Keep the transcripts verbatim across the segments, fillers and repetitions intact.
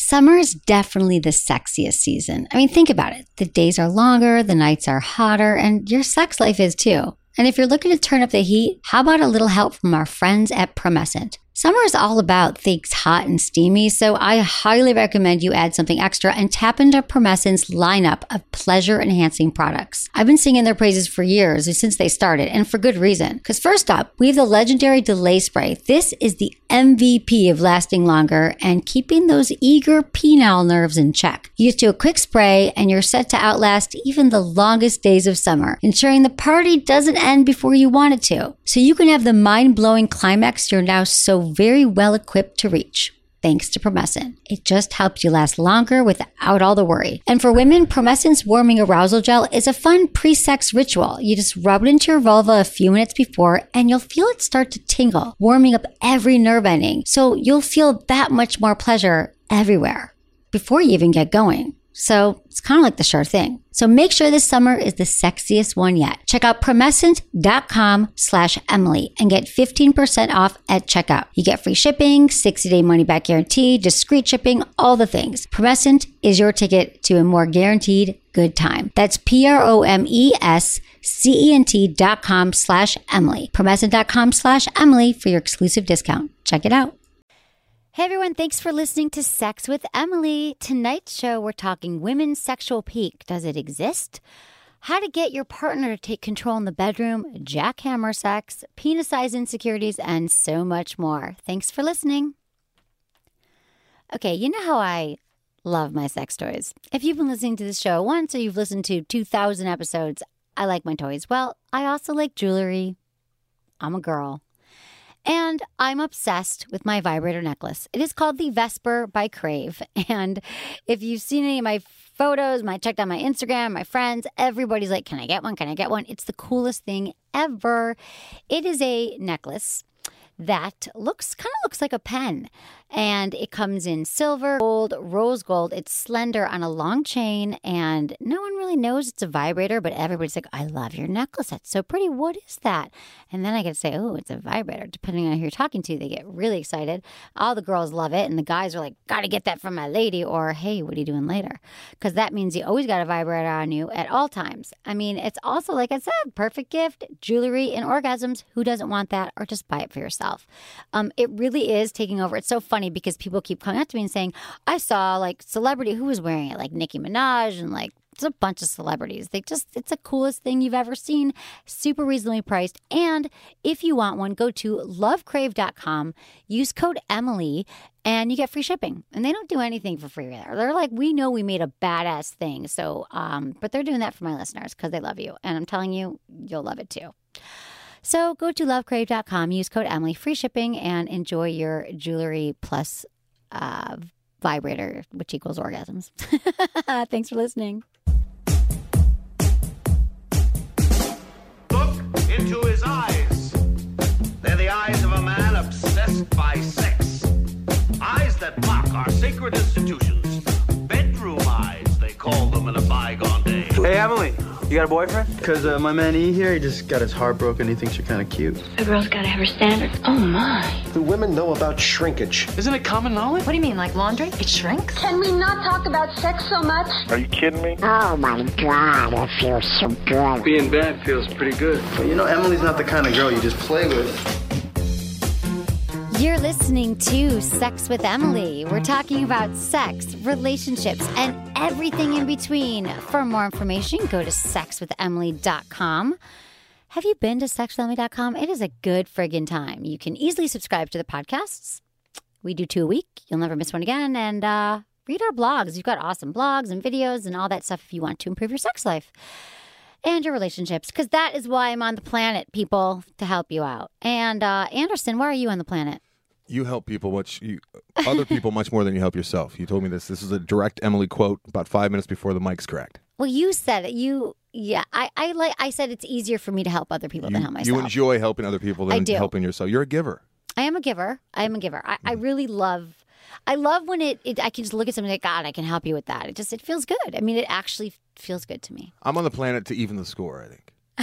Summer is definitely the sexiest season. I mean, think about it. The days are longer, the nights are hotter, and your sex life is too. And if you're looking to turn up the heat, how about a little help from our friends at Promescent? Summer is all about things hot and steamy, so I highly recommend you add something extra and tap into Promescent's lineup of pleasure-enhancing products. I've been singing their praises for years, since they started, and for good reason. Because first up, we have the legendary Delay Spray. This is the M V P of lasting longer and keeping those eager penile nerves in check. You just do a quick spray and you're set to outlast even the longest days of summer, ensuring the party doesn't end before you want it to. So you can have the mind-blowing climax you're now so very well equipped to reach. Thanks to Promescent. It just helps you last longer without all the worry. And for women, Promescent's Warming Arousal Gel is a fun pre-sex ritual. You just rub it into your vulva a few minutes before and you'll feel it start to tingle, warming up every nerve ending. So you'll feel that much more pleasure everywhere before you even get going. So it's kind of like the sure thing. So make sure this summer is the sexiest one yet. Check out promescent.com slash Emily and get fifteen percent off at checkout. You get free shipping, sixty-day money-back guarantee, discreet shipping, all the things. Promescent is your ticket to a more guaranteed good time. That's P-R-O-M-E-S-C-E-N-T dot com slash Emily. Promescent.com slash Emily for your exclusive discount. Check it out. Hey everyone, thanks for listening to Sex with Emily. Tonight's show, we're talking women's sexual peak. Does it exist? How to get your partner to take control in the bedroom, jackhammer sex, penis size insecurities, and so much more. Thanks for listening. Okay, you know how I love my sex toys. If you've been listening to this show once or you've listened to two thousand episodes, I like my toys. Well, I also like jewelry. I'm a girl. And I'm obsessed with my vibrator necklace. It is called the Vesper by Crave. And if you've seen any of my photos, my checked out my Instagram, my friends, everybody's like, can I get one? Can I get one? It's the coolest thing ever. It is a necklace that looks kind of looks like a pen. And it comes in silver, gold, rose gold. It's slender on a long chain. And no one really knows it's a vibrator, but everybody's like, I love your necklace. That's so pretty. What is that? And then I get to say, oh, it's a vibrator. Depending on who you're talking to, they get really excited. All the girls love it. And the guys are like, got to get that from my lady. Or, hey, what are you doing later? Because that means you always got a vibrator on you at all times. I mean, it's also, like I said, perfect gift, jewelry, and orgasms. Who doesn't want that? Or just buy it for yourself. Um, it really is taking over. It's so funny because people keep coming up to me and saying, I saw like celebrity who was wearing it, like Nicki Minaj and like it's a bunch of celebrities. They just, it's the coolest thing you've ever seen. Super reasonably priced. And if you want one, go to love crave dot com, use code Emily, and you get free shipping. And they don't do anything for free there. They're like, we know we made a badass thing. So, um, but they're doing that for my listeners because they love you. And I'm telling you, you'll love it too. So go to love crave dot com, use code Emily, free shipping, and enjoy your jewelry plus uh, vibrator, which equals orgasms. Thanks for listening. Look into his eyes. They're the eyes of a man obsessed by sex. Eyes that mock our sacred institutions. Bedroom eyes, they call them in a bygone day. Hey, Emily. You got a boyfriend? Because uh, my man E here, he just got his heart broken. He thinks you're kind of cute. A girl's got to have her standards. Oh, my. Do women know about shrinkage? Isn't it common knowledge? What do you mean, like laundry? It shrinks? Can we not talk about sex so much? Are you kidding me? Oh, my God. It feels so good. Being bad feels pretty good. But you know, Emily's not the kind of girl you just play with. You're listening to Sex with Emily. We're talking about sex, relationships, and everything in between. For more information, go to sex with emily dot com. Have you been to sex with emily dot com? It is a good friggin' time. You can easily subscribe to the podcasts. We do two a week. You'll never miss one again. And uh, read our blogs. You've got awesome blogs and videos and all that stuff if you want to improve your sex life and your relationships, because that is why I'm on the planet, people, to help you out. And uh, Anderson, why are you on the planet? You help people much, you, other people much more than you help yourself. You told me this. This is a direct Emily quote about five minutes before the mic's cracked. Well, you said it. You, yeah. I, I like. I said it's easier for me to help other people You, than help myself. you enjoy helping other people I than do. helping yourself. You're a giver. I am a giver. I am a giver. I, I really love. I love when it, it. I can just look at something like, God, I can help you with that. It just. It feels good. I mean, it actually feels good to me. I'm on the planet to even the score, I think.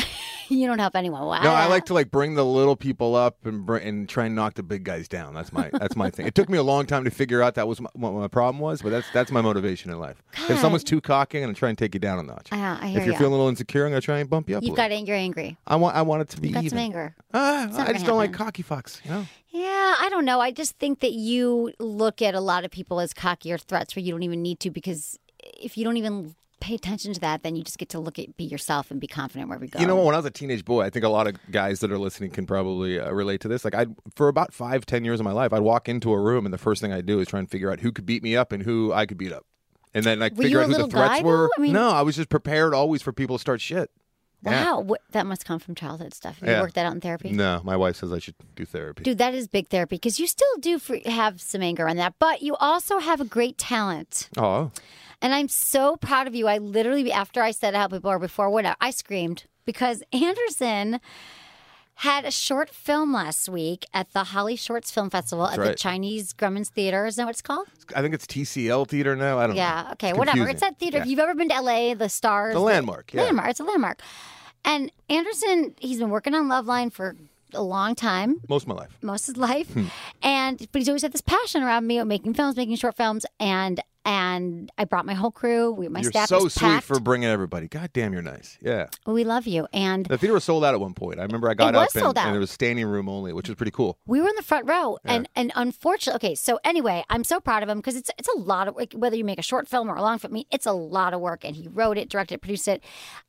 You don't help anyone. Wow. No, I like to like bring the little people up and bring, and try and knock the big guys down. That's my that's my thing. It took me a long time to figure out that was my, what my problem was, but that's that's my motivation in life. God. If someone's too cocky, I'm gonna try and take you down a notch. Uh, I hear if you're ya. feeling a little insecure, I'm gonna try and bump you up. You've a got little. anger, angry. I want I want it to be You've got even. some anger. Uh, It's not I gonna just don't like happen. cocky fucks. You know. Yeah, I don't know. I just think that you look at a lot of people as cocky or threats where you don't even need to, because if you don't even pay attention to that, then you just get to look at be yourself and be confident wherever you go. You know what? When I was a teenage boy, I think a lot of guys that are listening can probably uh, relate to this. Like, I for about five, ten years of my life, I'd walk into a room, and the first thing I'd do is try and figure out who could beat me up and who I could beat up, and then like Were figure you out a who the little threats guy, were. though? I mean- no, I was just prepared always for people to start shit. Yeah. Wow, what, that must come from childhood stuff. Have you Yeah. worked that out in therapy? No, my wife says I should do therapy. Dude, that is big therapy, because you still do for, have some anger on that, but you also have a great talent. Oh, And I'm so proud of you. I literally, after I said how people are before, whatever, I screamed because Anderson had a short film last week at the Holly Shorts Film Festival at the right. Chinese Grumman's Theater. Isn't that what it's called? I think it's T C L Theater now. I don't know. Yeah, okay, It's whatever. confusing. It's that theater. Yeah. If you've ever been to L A, the Stars. The landmark, yeah. Landmark. It's a landmark. And Anderson, he's been working on Loveline for a long time. Most of my life. Most of his life. Hmm. And but he's always had this passion around me of making films, making short films, and and I brought my whole crew. We, my You're staff so was sweet packed. for bringing everybody. God damn, you're nice. Yeah. Well, we love you. And The theater was sold out at one point. I remember I got It was up and, sold out. and it was standing room only, which was pretty cool. we were in the front row, and and unfortunately, okay. So anyway, I'm so proud of him because it's it's a lot of like, whether you make a short film or a long film. I mean, it's a lot of work, and he wrote it, directed it, produced it.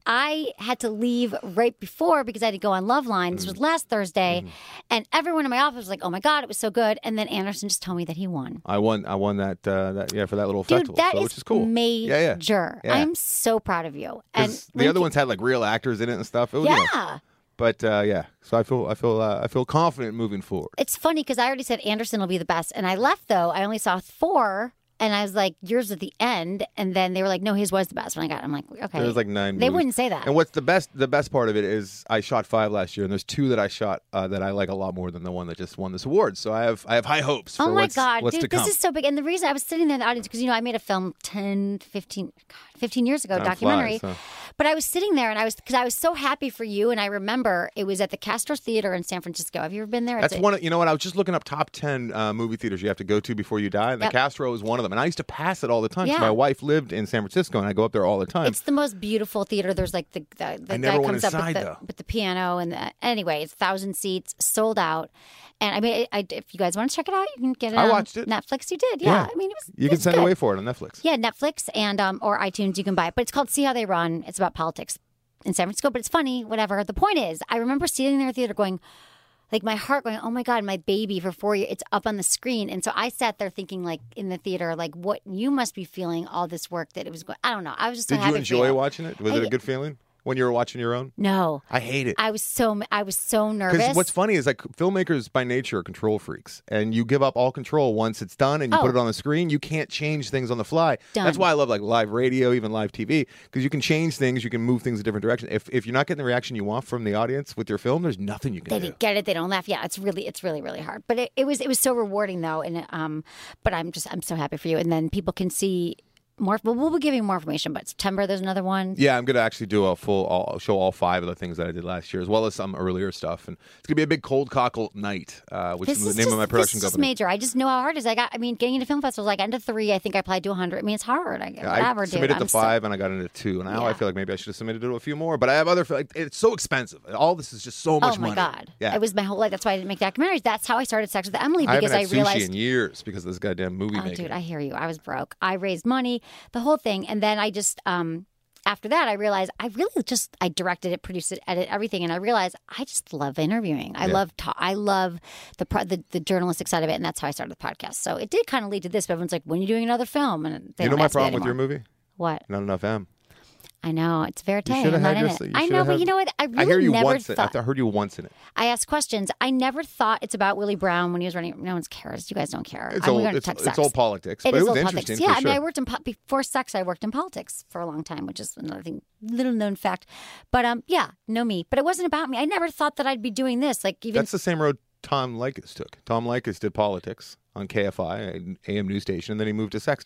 I had to leave right before because I had to go on Loveline. This was last Thursday, Mm-hmm. and everyone in my office was like, "Oh my god, it was so good!" And then Anderson just told me that he won. I won. I won that. Uh, that yeah, for that little Dude, festival, that so, is, which is cool. major. Yeah, yeah. Yeah. I'm so proud of you. And 'Cause when the other pe- ones had like real actors in it and stuff. It was, you know, yeah. but uh, yeah, so I feel I feel uh, I feel confident moving forward. It's funny because I already said Anderson will be the best, and I left though. I only saw four, and I was like, "Yours at the end," and then they were like, "No, his was the best." When I got, I'm like, "Okay." There was like nine. They movies. wouldn't say that. And what's the best? The best part of it is I shot five last year, and there's two that I shot uh, that I like a lot more than the one that just won this award. So I have I have high hopes. For Oh my what's, God, what's to dude, come. this is so big. And the reason I was sitting there in the audience, because, you know, I made a film ten, fifteen, God, fifteen years ago, Time documentary. flies, huh? But I was sitting there and I was, because I was so happy for you. And I remember it was at the Castro Theater in San Francisco. Have you ever been there? That's It's a- one. Of, you know what? I was just looking up top ten uh, movie theaters you have to go to before you die, and Yep. the Castro is one of them. And I used to pass it all the time. 'cause Yeah. My wife lived in San Francisco, and I go up there all the time. It's the most beautiful theater. There's like the, the, the I guy never went comes up inside, with the, though. with the piano. And the, anyway, it's thousand seats, sold out. And I mean, I, if you guys want to check it out, you can get it I on watched it. Netflix. You did. Yeah. I mean, it was you it can was send good. away for it on Netflix. Yeah, Netflix and um, or iTunes, you can buy it. But it's called See How They Run. It's about politics in San Francisco, but it's funny, whatever. The point is, I remember sitting there at the theater going, like my heart going, oh my God, my baby for four years, it's up on the screen. And so I sat there thinking, like in the theater, like what you must be feeling all this work that it was going. I don't know. I was just so Did happy you for enjoy you. watching it? Was I- it a good feeling when you were watching your own? No, I hate it. I was so I was so nervous. Because what's funny is like filmmakers by nature are control freaks, and you give up all control once it's done and you Oh. put it on the screen. You can't change things on the fly. Done. That's why I love like live radio, even live T V, because you can change things, you can move things a different direction. If if you're not getting the reaction you want from the audience with your film, there's nothing you can They do. didn't get it. They don't laugh. Yeah, it's really, it's really, really hard. But it, it was, it was so rewarding though. And um, but I'm just, I'm so happy for you. And then people can see more. Well, we'll be giving more information. But September, there's another one. Yeah, I'm gonna actually do a full. I'll show all five of the things that I did last year, as well as some earlier stuff, and it's gonna be a big cold cockle night, uh, which This is is the name just, of my production this is just company. major. I just know how hard it is. I got. I mean, getting into film festivals, like into three, I think I applied to one hundred. I mean, it's hard. I, Yeah, whatever, I dude. submitted I'm to so- five, and I got into two. And now Yeah. I feel like maybe I should have submitted to a few more. But I have other. Like, it's so expensive. All this is just so much Oh my money. God! Yeah, It was my whole life. That's why I didn't make documentaries. That's how I started Sex with Emily, I because haven't I, had sushi realized. in years because of this goddamn movie Oh, making. dude, I hear you. I was broke. I raised money, the whole thing, and then I just um after that I realized I really just I directed it, produced it, edited everything, and I realized I just love interviewing. I Yeah. love ta- I love the, pro- the the journalistic side of it, and that's how I started the podcast. So it did kind of lead to this. But everyone's like, "When are you doing another film?" And they you know don't my ask me problem with your anymore. movie? What? Not enough M. I know it's verite. You I'm should have not had in your. it. you I should know, have but had- you know what? I really I hear you never once. In, thought. I heard you once in it. I asked questions. I never thought it's about Willie Brown when he was running. No one cares. You guys don't care. It's I'm all. going to It's, talk it's sex. all politics, It but is it was all interesting. politics. Yeah, for I mean, I sure. worked in po- before sex. I worked in politics for a long time, which is another thing, little known fact. But um, yeah, know me. But it wasn't about me. I never thought that I'd be doing this. Like even That's the same road Tom Likas took. Tom Likas did politics on K F I, an A M news station, and then he moved to Sex Talk.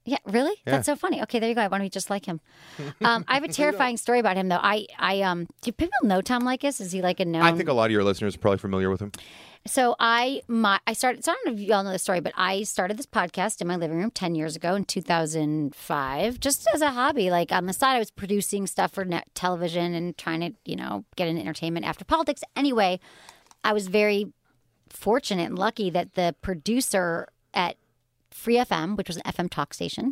Yeah, really? Yeah. That's so funny. Okay, there you go. I want to be just like him. Um, I have a terrifying story about him, though. I, I, um, do people know Tom Leykis? Is he like a known? I think a lot of your listeners are probably familiar with him. So I, my, I started. So I don't know if you all know the story, but I started this podcast in my living room ten years ago in two thousand five, just as a hobby. Like on the side, I was producing stuff for net television and trying to, you know, get into entertainment after politics. Anyway, I was very fortunate and lucky that the producer at Free F M, which was an F M talk station,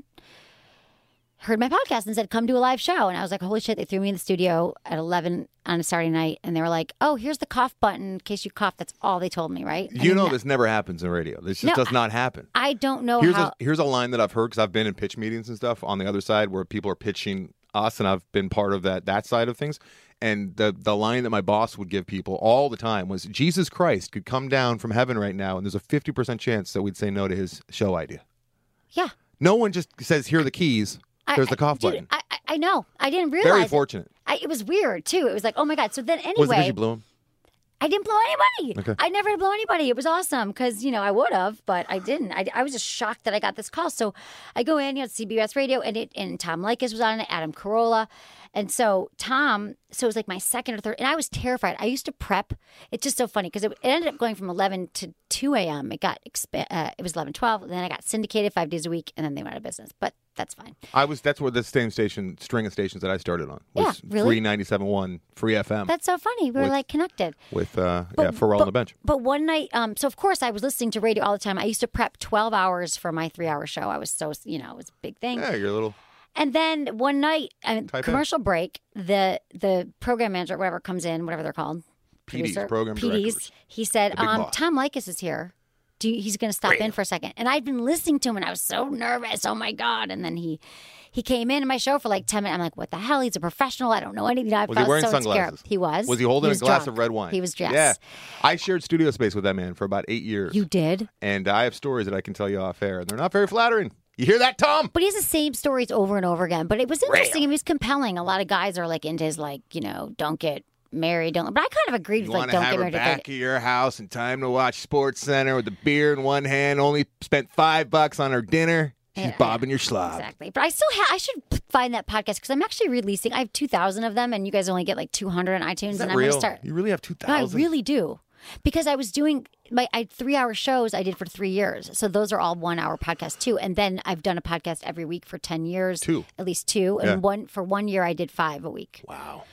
heard my podcast and said, come do a live show. And I was like, holy shit, they threw me in the studio at eleven on a Saturday night. And they were like, oh, here's the cough button in case you cough. That's all they told me, right? You and know then, this never happens in radio. This just No, does not happen. I don't know Here's how. a here's a line that I've heard because I've been in pitch meetings and stuff on the other side where people are pitching us, and I've been part of that that side of things. And the the line that my boss would give people all the time was, Jesus Christ could come down from heaven right now, and there's a fifty percent chance that we'd say no to his show idea. Yeah. No one just says, here are the keys. There's I, the cough dude, button. I, I- I know. I didn't realize. Very it. fortunate. I, it was weird, too. It was like, oh, my God. So then anyway. Was it because you blew him? I didn't blow anybody. Okay. I never blow anybody. It was awesome because, you know, I would have, but I didn't. I, I was just shocked that I got this call. So I go in, you know, C B S Radio, and it and Tom Leykis was on it, Adam Carolla. And so Tom, so it was like my second or third, and I was terrified. I used to prep. It's just so funny because it, it ended up going from eleven to two a.m. It got, exp- uh, it was eleven, twelve, and then I got syndicated five days a week, and then they went out of business. But that's fine. I was. That's where the same station, string of stations that I started on was Yeah, really? Free ninety-seven point one, Free F M. That's so funny. We were With- like connected. with uh, But- yeah, Pharrell but- on the bench. But one night, um, so of course I was listening to radio all the time. I used to prep twelve hours for my three-hour show. I was so, you know, it was a big thing. Yeah, you're a little. And then one night, I mean, Type A. commercial break, the the program manager, whatever comes in, whatever they're called, P Ds, producer, program P Ds, directors. he said, The big um, boss. Tom Leykis is here. Do you, he's going to stop Great. in for a second. And I'd been listening to him, and I was so nervous. Oh, my God. And then he he came in my show for like ten minutes. I'm like, what the hell? He's a professional. I don't know anything. I Was felt he wearing so sunglasses? insecure. He was. Was he holding was a glass drunk. of red wine? He was, yes. Yeah. I shared studio space with that man for about eight years. You did? And I have stories that I can tell you off air, and they're not very flattering. You hear that, Tom? But he has the same stories over and over again. But it was interesting. It was compelling. A lot of guys are like into his, like, you know, don't get married. Don't. But I kind of agreed You with, like, want to don't have get her married. back at your house in time to watch Sports Center with the beer in one hand, only spent five bucks on her dinner. She's Yeah, bobbing your slob. Exactly. But I still have, I should find that podcast because I'm actually releasing, I have two thousand of them and you guys only get like two hundred on iTunes. Is that and I'm real? going to start. You really have two No, I thousand? really do. Because I was doing my I had three hour shows I did for three years. So those are all one hour podcasts too. And then I've done a podcast every week for ten years. Two. At least two. And Yeah. one for one year I did five a week. Wow.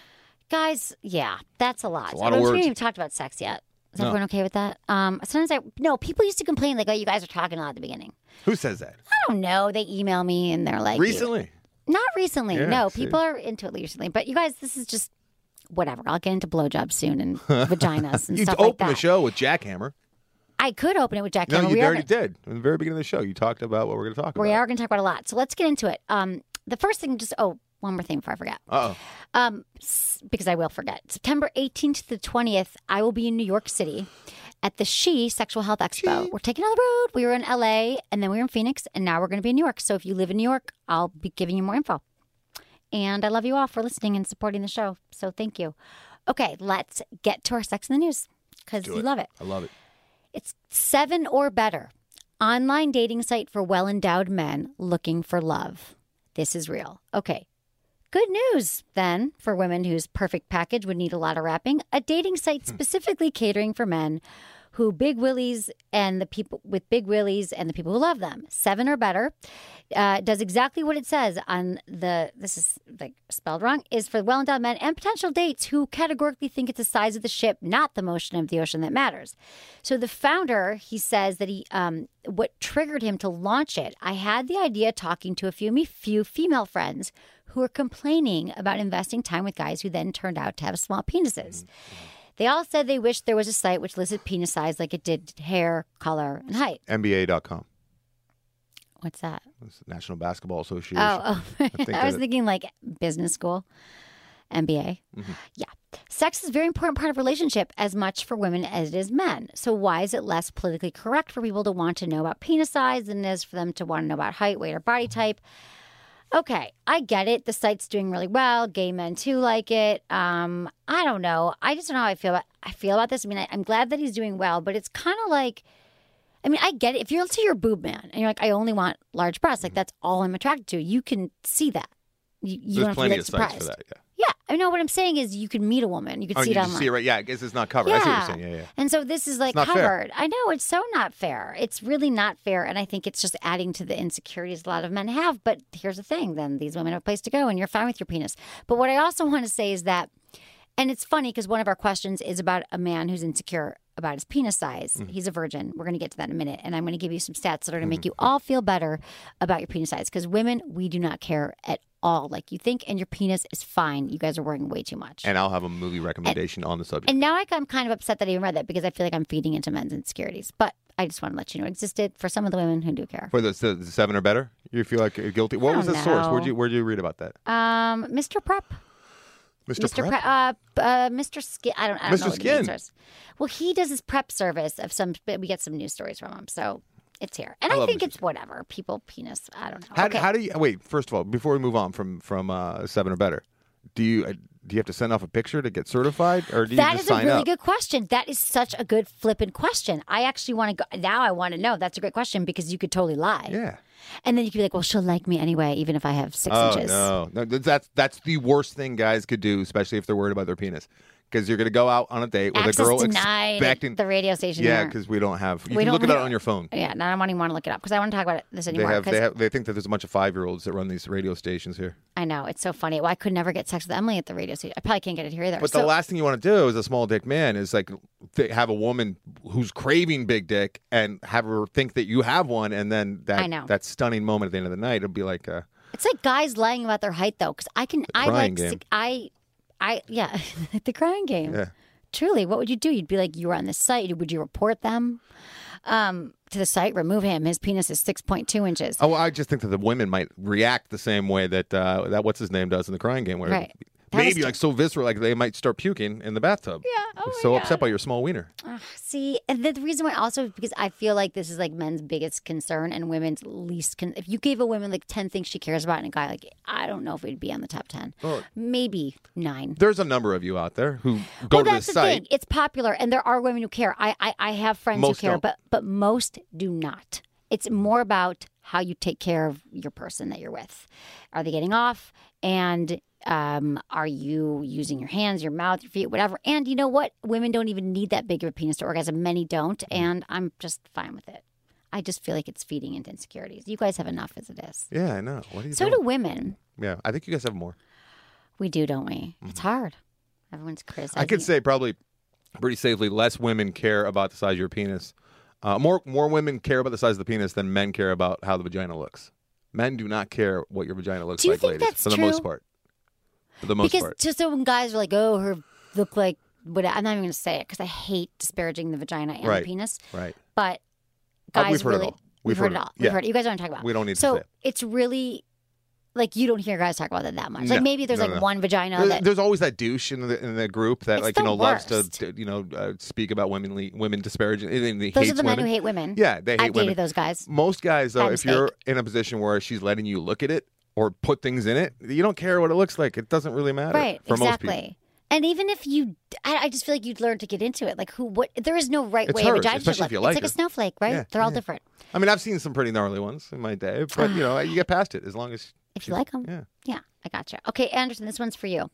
Guys, yeah, that's a lot. It's a lot of we words. haven't even talked about sex yet. Is No. everyone okay with that? Um, sometimes I no, people used to complain like, oh, you guys are talking a lot at the beginning. Who says that? I don't know. They email me and they're like Recently? Not recently. Yeah, no, see. people are into it recently. But you guys, this is just whatever. I'll get into blowjobs soon and vaginas and You stuff opened like that. the show with Jackhammer. I could open it with Jack No, Cameron. you we are already gonna, did. In the very beginning of the show, you talked about what we're going to talk We about. are going to talk about a lot. So let's get into it. Um, the first thing, just oh, one more thing before I forget. Uh-oh. Um, s- because I will forget. September eighteenth to the twentieth, I will be in New York City at the She Sexual Health Expo. We're taking on the road. We were in L A and then we were in Phoenix and now we're going to be in New York. So if you live in New York, I'll be giving you more info. And I love you all for listening and supporting the show. So thank you. Okay, let's get to our Sex in the News because Do you it. love it. I love it. It's Seven or Better, online dating site for well-endowed men looking for love. This is real. Okay. Good news, then, for women whose perfect package would need a lot of wrapping. A dating site specifically catering for men who big willies and the people with big willies and the people who love them. Seven or Better uh, does exactly what it says on the, this is like spelled wrong, is for well-endowed men and potential dates who categorically think it's the size of the ship, not the motion of the ocean that matters. So the founder, he says that he, um, what triggered him to launch it, I had the idea talking to a few, me few female friends who were complaining about investing time with guys who then turned out to have small penises. They all said they wished there was a site which listed penis size like it did hair, color, and height. N B A dot com. What's that? It's the National Basketball Association. Oh, oh. I, think was that- thinking like business school, M B A. Mm-hmm. Yeah. Sex is a very important part of a relationship as much for women as it is men. So why is it less politically correct for people to want to know about penis size than it is for them to want to know about height, weight, or body type? Okay, I get it. The site's doing really well. Gay men too like it. Um, I don't know. I just don't know how I feel about I feel about this. I mean, I, I'm glad that he's doing well, but it's kind of like, I mean, I get it. If you're to your boob man and you're like, I only want large breasts, like that's all I'm attracted to. You can see that. You, you don't There's have to plenty be of surprised. sites for that. Yeah. Yeah, I know what I'm saying is you can meet a woman, you can Oh, see you it just online. see it right. Yeah, I guess it's not covered. Yeah. I see what you're saying. Yeah, yeah. And so this is like not fair. covered. I know it's so not fair. It's really not fair, and I think it's just adding to the insecurities a lot of men have. But here's the thing: then these women have a place to go, and you're fine with your penis. But what I also want to say is that, and it's funny because one of our questions is about a man who's insecure about his penis size. Mm. He's a virgin. We're going to get to that in a minute, and I'm going to give you some stats that are going to make you all feel better about your penis size. Because women, we do not care at all like you think, and your penis is fine. You guys are worrying way too much. And I'll have a movie recommendation and, on the subject. And now I, I'm kind of upset that I even read that because I feel like I'm feeding into men's insecurities. But I just want to let you know it existed for some of the women who do care. For the, the, the seven or better, you feel like you're guilty. What I was the don't source? know. Where'd you Where'd you read about that? Um, Mister Prep. Mister Mister Prep? Prep, uh, uh, Mister Skin. I don't. I don't Mister know what the Skin. answer is. Well, he does his prep service of some. We get some news stories from him, so it's here. And I I, love think Mister it's whatever. People penis. I don't know. How, okay. how do you wait? First of all, before we move on from from uh, seven or better, do you uh, do you have to send off a picture to get certified, or do you That just is a sign really up? good question. That is such a good flippant question. I actually want to go now. I want to know. That's a great question because you could totally lie. Yeah. And then you could be like, well, she'll like me anyway, even if I have six Oh inches. no, no, that's that's the worst thing guys could do, especially if they're worried about their penis, because you're going to go out on a date with Access a girl denied expecting at the radio station. Yeah, here. because we don't have. You We can don't look it up have- on your phone. Yeah, and I don't even want to look it up because I want to talk about this They anymore. have, 'cause they have. They think that there's a bunch of five year olds that run these radio stations here. I know it's so funny. Well, I could never get sex with Emily at the radio station. I probably can't get it here either. But so, the last thing you want to do as a small dick man is like th- have a woman who's craving big dick and have her think that you have one, and then that I know. that stunning moment at the end of the night, it'll be like, uh, it's like guys lying about their height though, because I can. I crying like. game. six- I. I yeah, the crying game. yeah. Truly, what would you do? You'd be like, you were on this site. Would you report them um, to the site? Remove him. His penis is six point two inches. Oh, I just think that the women might react the same way that uh, that what's his name does in the crying game, where Right. That maybe is- like so visceral, like they might start puking in the bathtub. Yeah. Oh They're my so God. upset by your small wiener. Ugh, see, and the, the reason why also is because I feel like this is like men's biggest concern and women's least. Con- if you gave a woman like ten things she cares about, and a guy like I don't know if we'd be on the top ten, Oh. maybe nine. There's a number of you out there who go well, to that's this the site. thing. It's popular, and there are women who care. I I, I have friends Most who care, don't. but but most do not. It's more about how you take care of your person that you're with. Are they getting off? And um, are you using your hands, your mouth, your feet, whatever? And you know what? Women don't even need that big of a penis to orgasm. Many don't, and I'm just fine with it. I just feel like it's feeding into insecurities. You guys have enough as it is. Yeah, I know. What are you So doing? do women. Yeah, I think you guys have more. We do, don't we? It's hard. Everyone's criticizing. I could say probably pretty safely less women care about the size of your penis. Uh, more more women care about the size of the penis than men care about how the vagina looks. Men do not care what your vagina looks Do you like, think ladies, that's for the true? most part. For the most because part. just so when guys are like, oh, her look like, what? I'm not even going to say it because I hate disparaging the vagina and Right. the penis. Right. But Uh, guys we've heard it really, all. we've, heard, it all. We've Yeah. heard it. You guys don't talk about. it. We don't need to so say it. it's really like you don't hear guys talk about that that much. No. Like maybe there's No, like no. one vagina There- that. There's always that douche in the in the group that It's like you the know loves to, worst. to you know uh, speak about women women disparaging. And he Those hates are the men women. who hate women. Yeah, they hate I've women. dated those guys. Most guys, though, Bad if you're mistake. in a position where she's letting you look at it or put things in it, you don't care what it looks like. It doesn't really matter. Right. For most people. Exactly. And even if you, I, I just feel like you'd learn to get into it. Like who? What? There is no right It's way hers, a vagina should especially look. if you It's like like her. a snowflake, right? Yeah, They're all yeah. different. I mean, I've seen some pretty gnarly ones in my day, but you know, you get past it as long as If you like them. Yeah. Yeah, I gotcha. Okay, Anderson, this one's for you.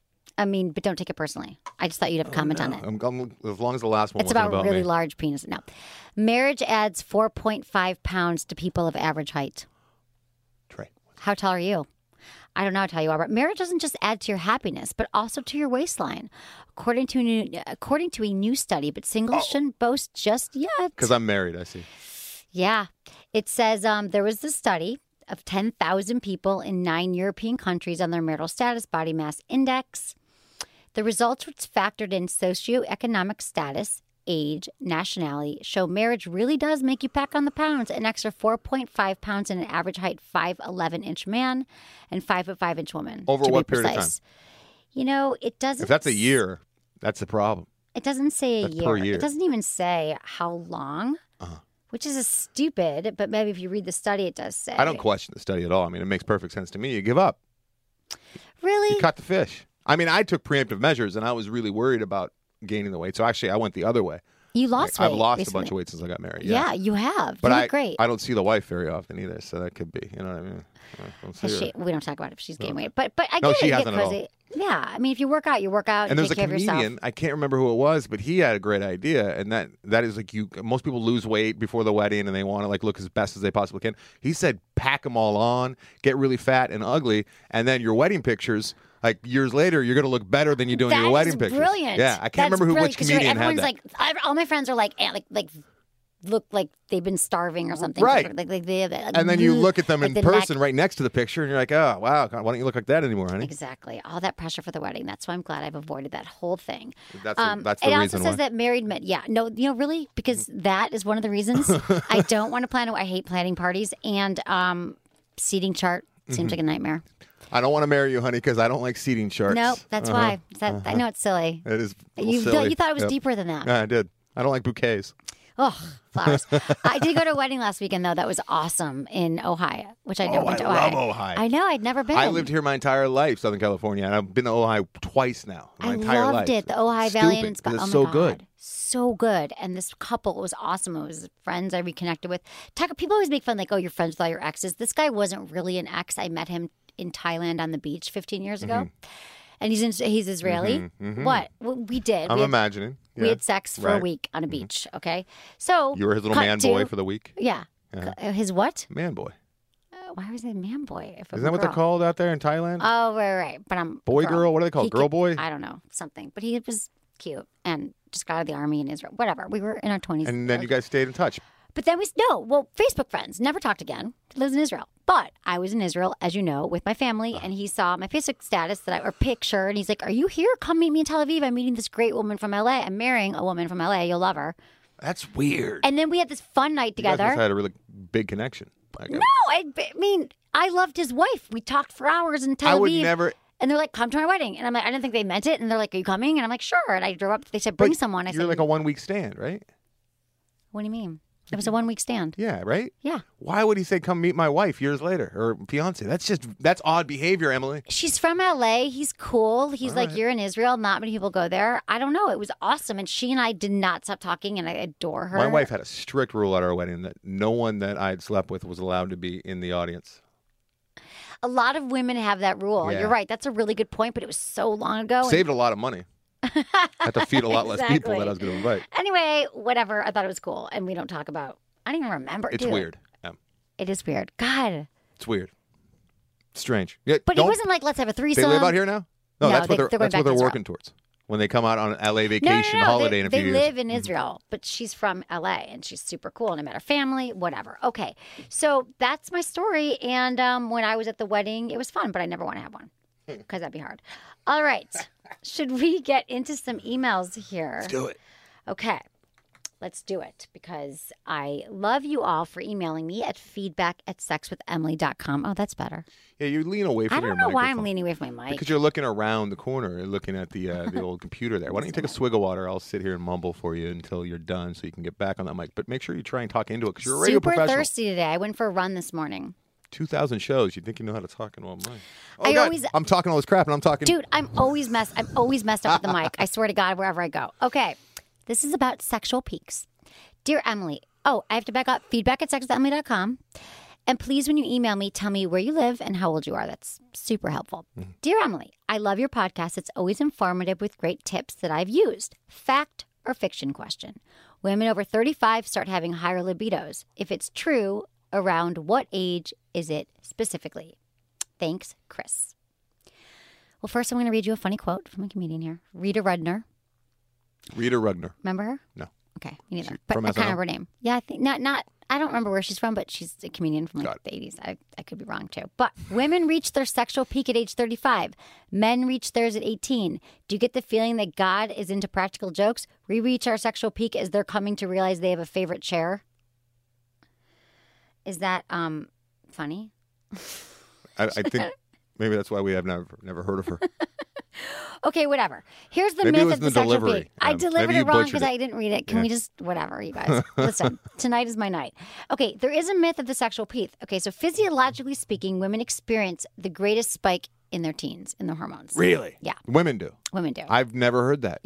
I mean, but don't take it personally. I just thought you'd have a comment on it. I'm, I'm, as long as the last one It's wasn't about, about really me. large penis. No. Marriage adds four point five pounds to people of average height. Trey. How tall are you? I don't know how tall you are, but marriage doesn't just add to your happiness, but also to your waistline. According to a new, according to a new study, but singles shouldn't boast just yet. Because I'm married, I see. Yeah. It says um, there was this study of ten thousand people in nine European countries on their marital status body mass index. The results, which factored in socioeconomic status, age, nationality, show marriage really does make you pack on the pounds. An extra four point five pounds in an average height five eleven inch man and five foot five inch woman. Over to be what period of precise. You know, it doesn't. If that's a year, that's the problem. It doesn't say a That's year. per year. It doesn't even say how long, Uh-huh. which is a stupid, but maybe if you read the study, it does say. I don't question the study at all. I mean, it makes perfect sense to me. You give up. Really? You cut the fish. I mean, I took preemptive measures, and I was really worried about gaining the weight. So actually, I went the other way. You lost Like, weight I've lost recently. a bunch of weight since I got married. Yeah, Yeah, you have. but you I look great. I don't see the wife very often either, so that could be. You know what I mean? I don't see Has her. she, we don't talk about if she's gained weight, but but I No, get she it. You hasn't get at all. cozy. Yeah, I mean, if you work out, you work out. And you there's a take care of yourself. comedian, I can't remember who it was, but he had a great idea, and that that is like you. Most people lose weight before the wedding, and they want to like look as best as they possibly can. He said, pack them all on, get really fat and ugly, and then your wedding pictures. Like years later, you're going to look better than you do in That your wedding is pictures. brilliant. Yeah, I can't That's remember who brilliant, which 'cause you're right, comedian had everyone's that. like, I, all my friends are like, eh, like, like, look like they've been starving or something. Right. Like, like they have, like, And then you look at them like in the person neck- right next to the picture, and you're like, oh, wow, God, why don't you look like that anymore, honey? Exactly. All that pressure for the wedding. That's why I'm glad I've avoided that whole thing. That's the- Um, that's the it also reason says why. that married men. Yeah. No, you know, really, because that is one of the reasons I don't want to plan. I hate planning parties, and um, seating chart seems Mm-hmm. like a nightmare. I don't want to marry you, honey, because I don't like seating charts. No, that's Uh-huh. why. That, I know it's silly. It is a little You, silly. thought, you thought it was Yep. deeper than that. Yeah, I did. I don't like bouquets. Oh, flowers. I did go to a wedding last weekend, though. That was awesome in Ohio, which I never Oh, went I to love Ohio. Ohio. I know. I'd never been. I lived here my entire life, Southern California, and I've been to Ohio twice now. My I entire loved life. it. The Ojai Valley Stupid, and Scott. 'cause Oh it's my so God. good. So good. And this couple was awesome. It was friends I reconnected with. Talk, people always make fun like, oh, you're friends with all your exes. This guy wasn't really an ex. I met him in Thailand on the beach fifteen years ago. Mm-hmm. And he's in, he's Israeli. What? Well, we did. I'm we had, imagining. we Yeah. had sex for a Right. week on a beach. Okay. So You were his little cut man to- boy for the week. Yeah. Yeah. Uh, His what? Man boy. Uh, why was it man boy? If I'm Isn't that a what they're girl? called out there in Thailand? Oh, right, right. But I'm Boy, girl? What are they called? He Girl, could- boy? I don't know, something. But he was cute and just got out of the army in Israel. Whatever. We were in our twenties. and then you guys stayed in touch. But then we no, well, Facebook friends never talked again. He lives in Israel. But I was in Israel, as you know, with my family, Uh-huh. and he saw my Facebook status that I or picture, and he's like, "Are you here? Come meet me in Tel Aviv. I'm meeting this great woman from L A. I'm marrying a woman from L A. You'll love her." That's weird. And then we had this fun night You guys together. must have had a really big connection. Like, No, I, I mean, I loved his wife. We talked for hours in Tel I Aviv. would never. And they're like, come to my wedding. And I'm like, I didn't think they meant it. And they're like, are you coming? And I'm like, sure. And I drove up. They said, bring but someone. I You're said, like a one week stand, right? what do you mean? It was a one week stand. Yeah, right? Yeah. Why would he say, come meet my wife years later or fiance? That's just, that's odd behavior, Emily. She's from L A. He's cool. He's All like, right. you're in Israel. Not many people go there. I don't know. It was awesome. And she and I did not stop talking. And I adore her. My wife had a strict rule at our wedding that no one that I'd slept with was allowed to be in the audience. A lot of women have that rule. Yeah. You're right. That's a really good point. But it was so long ago. and- Saved a lot of money. Had to feed a lot less people Exactly. that I was going to invite. Anyway, whatever. I thought it was cool. And we don't talk about, I don't even remember. It's Dude, weird. Yeah, It is weird. God. it's weird. Strange. Yeah, But he don't- wasn't like, let's have a threesome. They live out here now? No, No, that's they- what they're, they're going that's back what they're to Israel. working towards. When they come out on an L A No, vacation no, no, holiday they, in a they few years. live in Israel, but she's from L A and she's super cool and I met her family, whatever. Okay. So that's my story. And um, when I was at the wedding, it was fun, but I never want to have one because that'd be hard. All right. Should we get into some emails here? Let's do it. Okay. Let's do it because I love you all for emailing me at feedback at sex with emily dot com. Oh, that's better. Yeah, you lean away from I your don't know why I'm microphone. leaning away from my mic. Because you're looking around the corner and looking at the uh, the old computer there. Why don't you take a swig of water? I'll sit here and mumble for you until you're done so you can get back on that mic. But make sure you try and talk into it because you're a radio Super professional. thirsty today. I went for a run this morning. two thousand shows. You think you know how to talk in one mic. Oh, I God. always- I'm talking all this crap and I'm talking. Dude, I'm always messed. I'm always messed up with the mic. I swear to God, wherever I go. Okay, this is about sexual peaks. Dear Emily, oh, I have to back up. Feedback at sex with emily dot com. And please, when you email me, tell me where you live and how old you are. That's super helpful. Mm-hmm. Dear Emily, I love your podcast. It's always informative with great tips that I've used. Fact or fiction question. Women over thirty-five start having higher libidos. If it's true, around what age is it specifically? Thanks, Chris. Well, first I'm going to read you a funny quote from a comedian here. Rita Rudner. Rita Rudner. Remember her? No. Okay, me neither. She- But from I kind S N L? of remember her name. Yeah, I think not not. I don't remember where she's from, but she's a comedian from Got like it. the eighties. I, I could be wrong too. But women reach their sexual peak at age thirty-five. Men reach theirs at eighteen. Do you get the feeling that God is into practical jokes? We reach our sexual peak as they're coming to realize they have a favorite chair. Is that um funny? I, I think maybe that's why we have never never heard of her. Okay, whatever. Here's the Maybe it myth was of in the the sexual delivery. peak. I Um, delivered maybe you it wrong butchered because it. I didn't read it. Can Yeah. we just, whatever, you guys? Listen, tonight is my night. Okay, there is a myth of the sexual peak. Okay, so physiologically speaking, women experience the greatest spike in their teens, in their hormones. Really? Yeah. Women do. Women do. I've never heard that. yeah.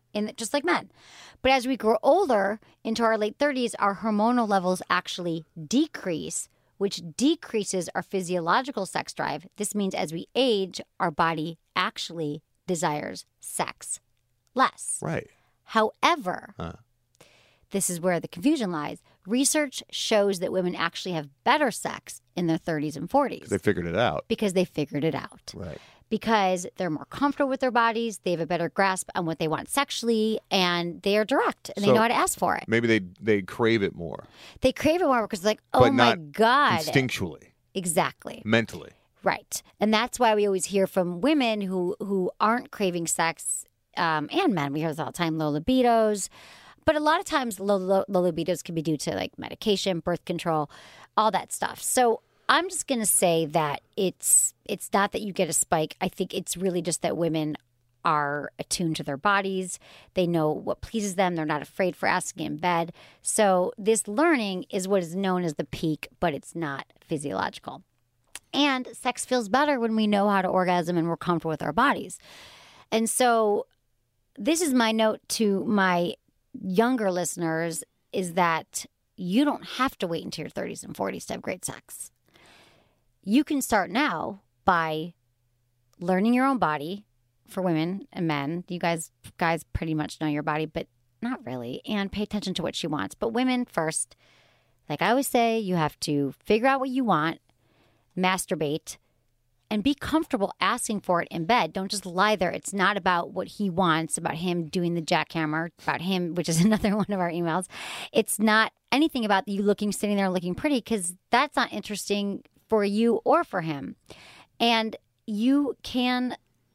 in just like men. But as we grow older into our late thirties, our hormonal levels actually decrease, which decreases our physiological sex drive. This means as we age, our body actually desires sex less. Right. However, huh. this is where the confusion lies. Research shows that women actually have better sex in their thirties and forties. They figured it out. Because they figured it out. Right. Because they're more comfortable with their bodies, they have a better grasp on what they want sexually, and they are direct, and So they know how to ask for it. Maybe they they crave it more. They crave it more because they're like, oh but my not God. Instinctually. Exactly. Mentally. Right. And that's why we always hear from women who, who aren't craving sex, um, and men. We hear this all the time, low libidos. But a lot of times low, low, low libidos can be due to like medication, birth control, all that stuff. So I'm just going to say that it's it's not that you get a spike. I think it's really just that women are attuned to their bodies. They know what pleases them. They're not afraid for asking in bed. So this learning is what is known as the peak, but it's not physiological. And sex feels better when we know how to orgasm and we're comfortable with our bodies. And so this is my note to my younger listeners, is that you don't have to wait until your thirties and forties to have great sex. You can start now by learning your own body. For women and men, you guys guys pretty much know your body, but not really, and pay attention to what she wants. But women first, like I always say, you have to figure out what you want, masturbate, and be comfortable asking for it in bed. Don't just lie there. It's not about what he wants, about him doing the jackhammer, about him, which is another one of our emails. It's not anything about you looking, sitting there looking pretty, because that's not interesting for you or for him. And you can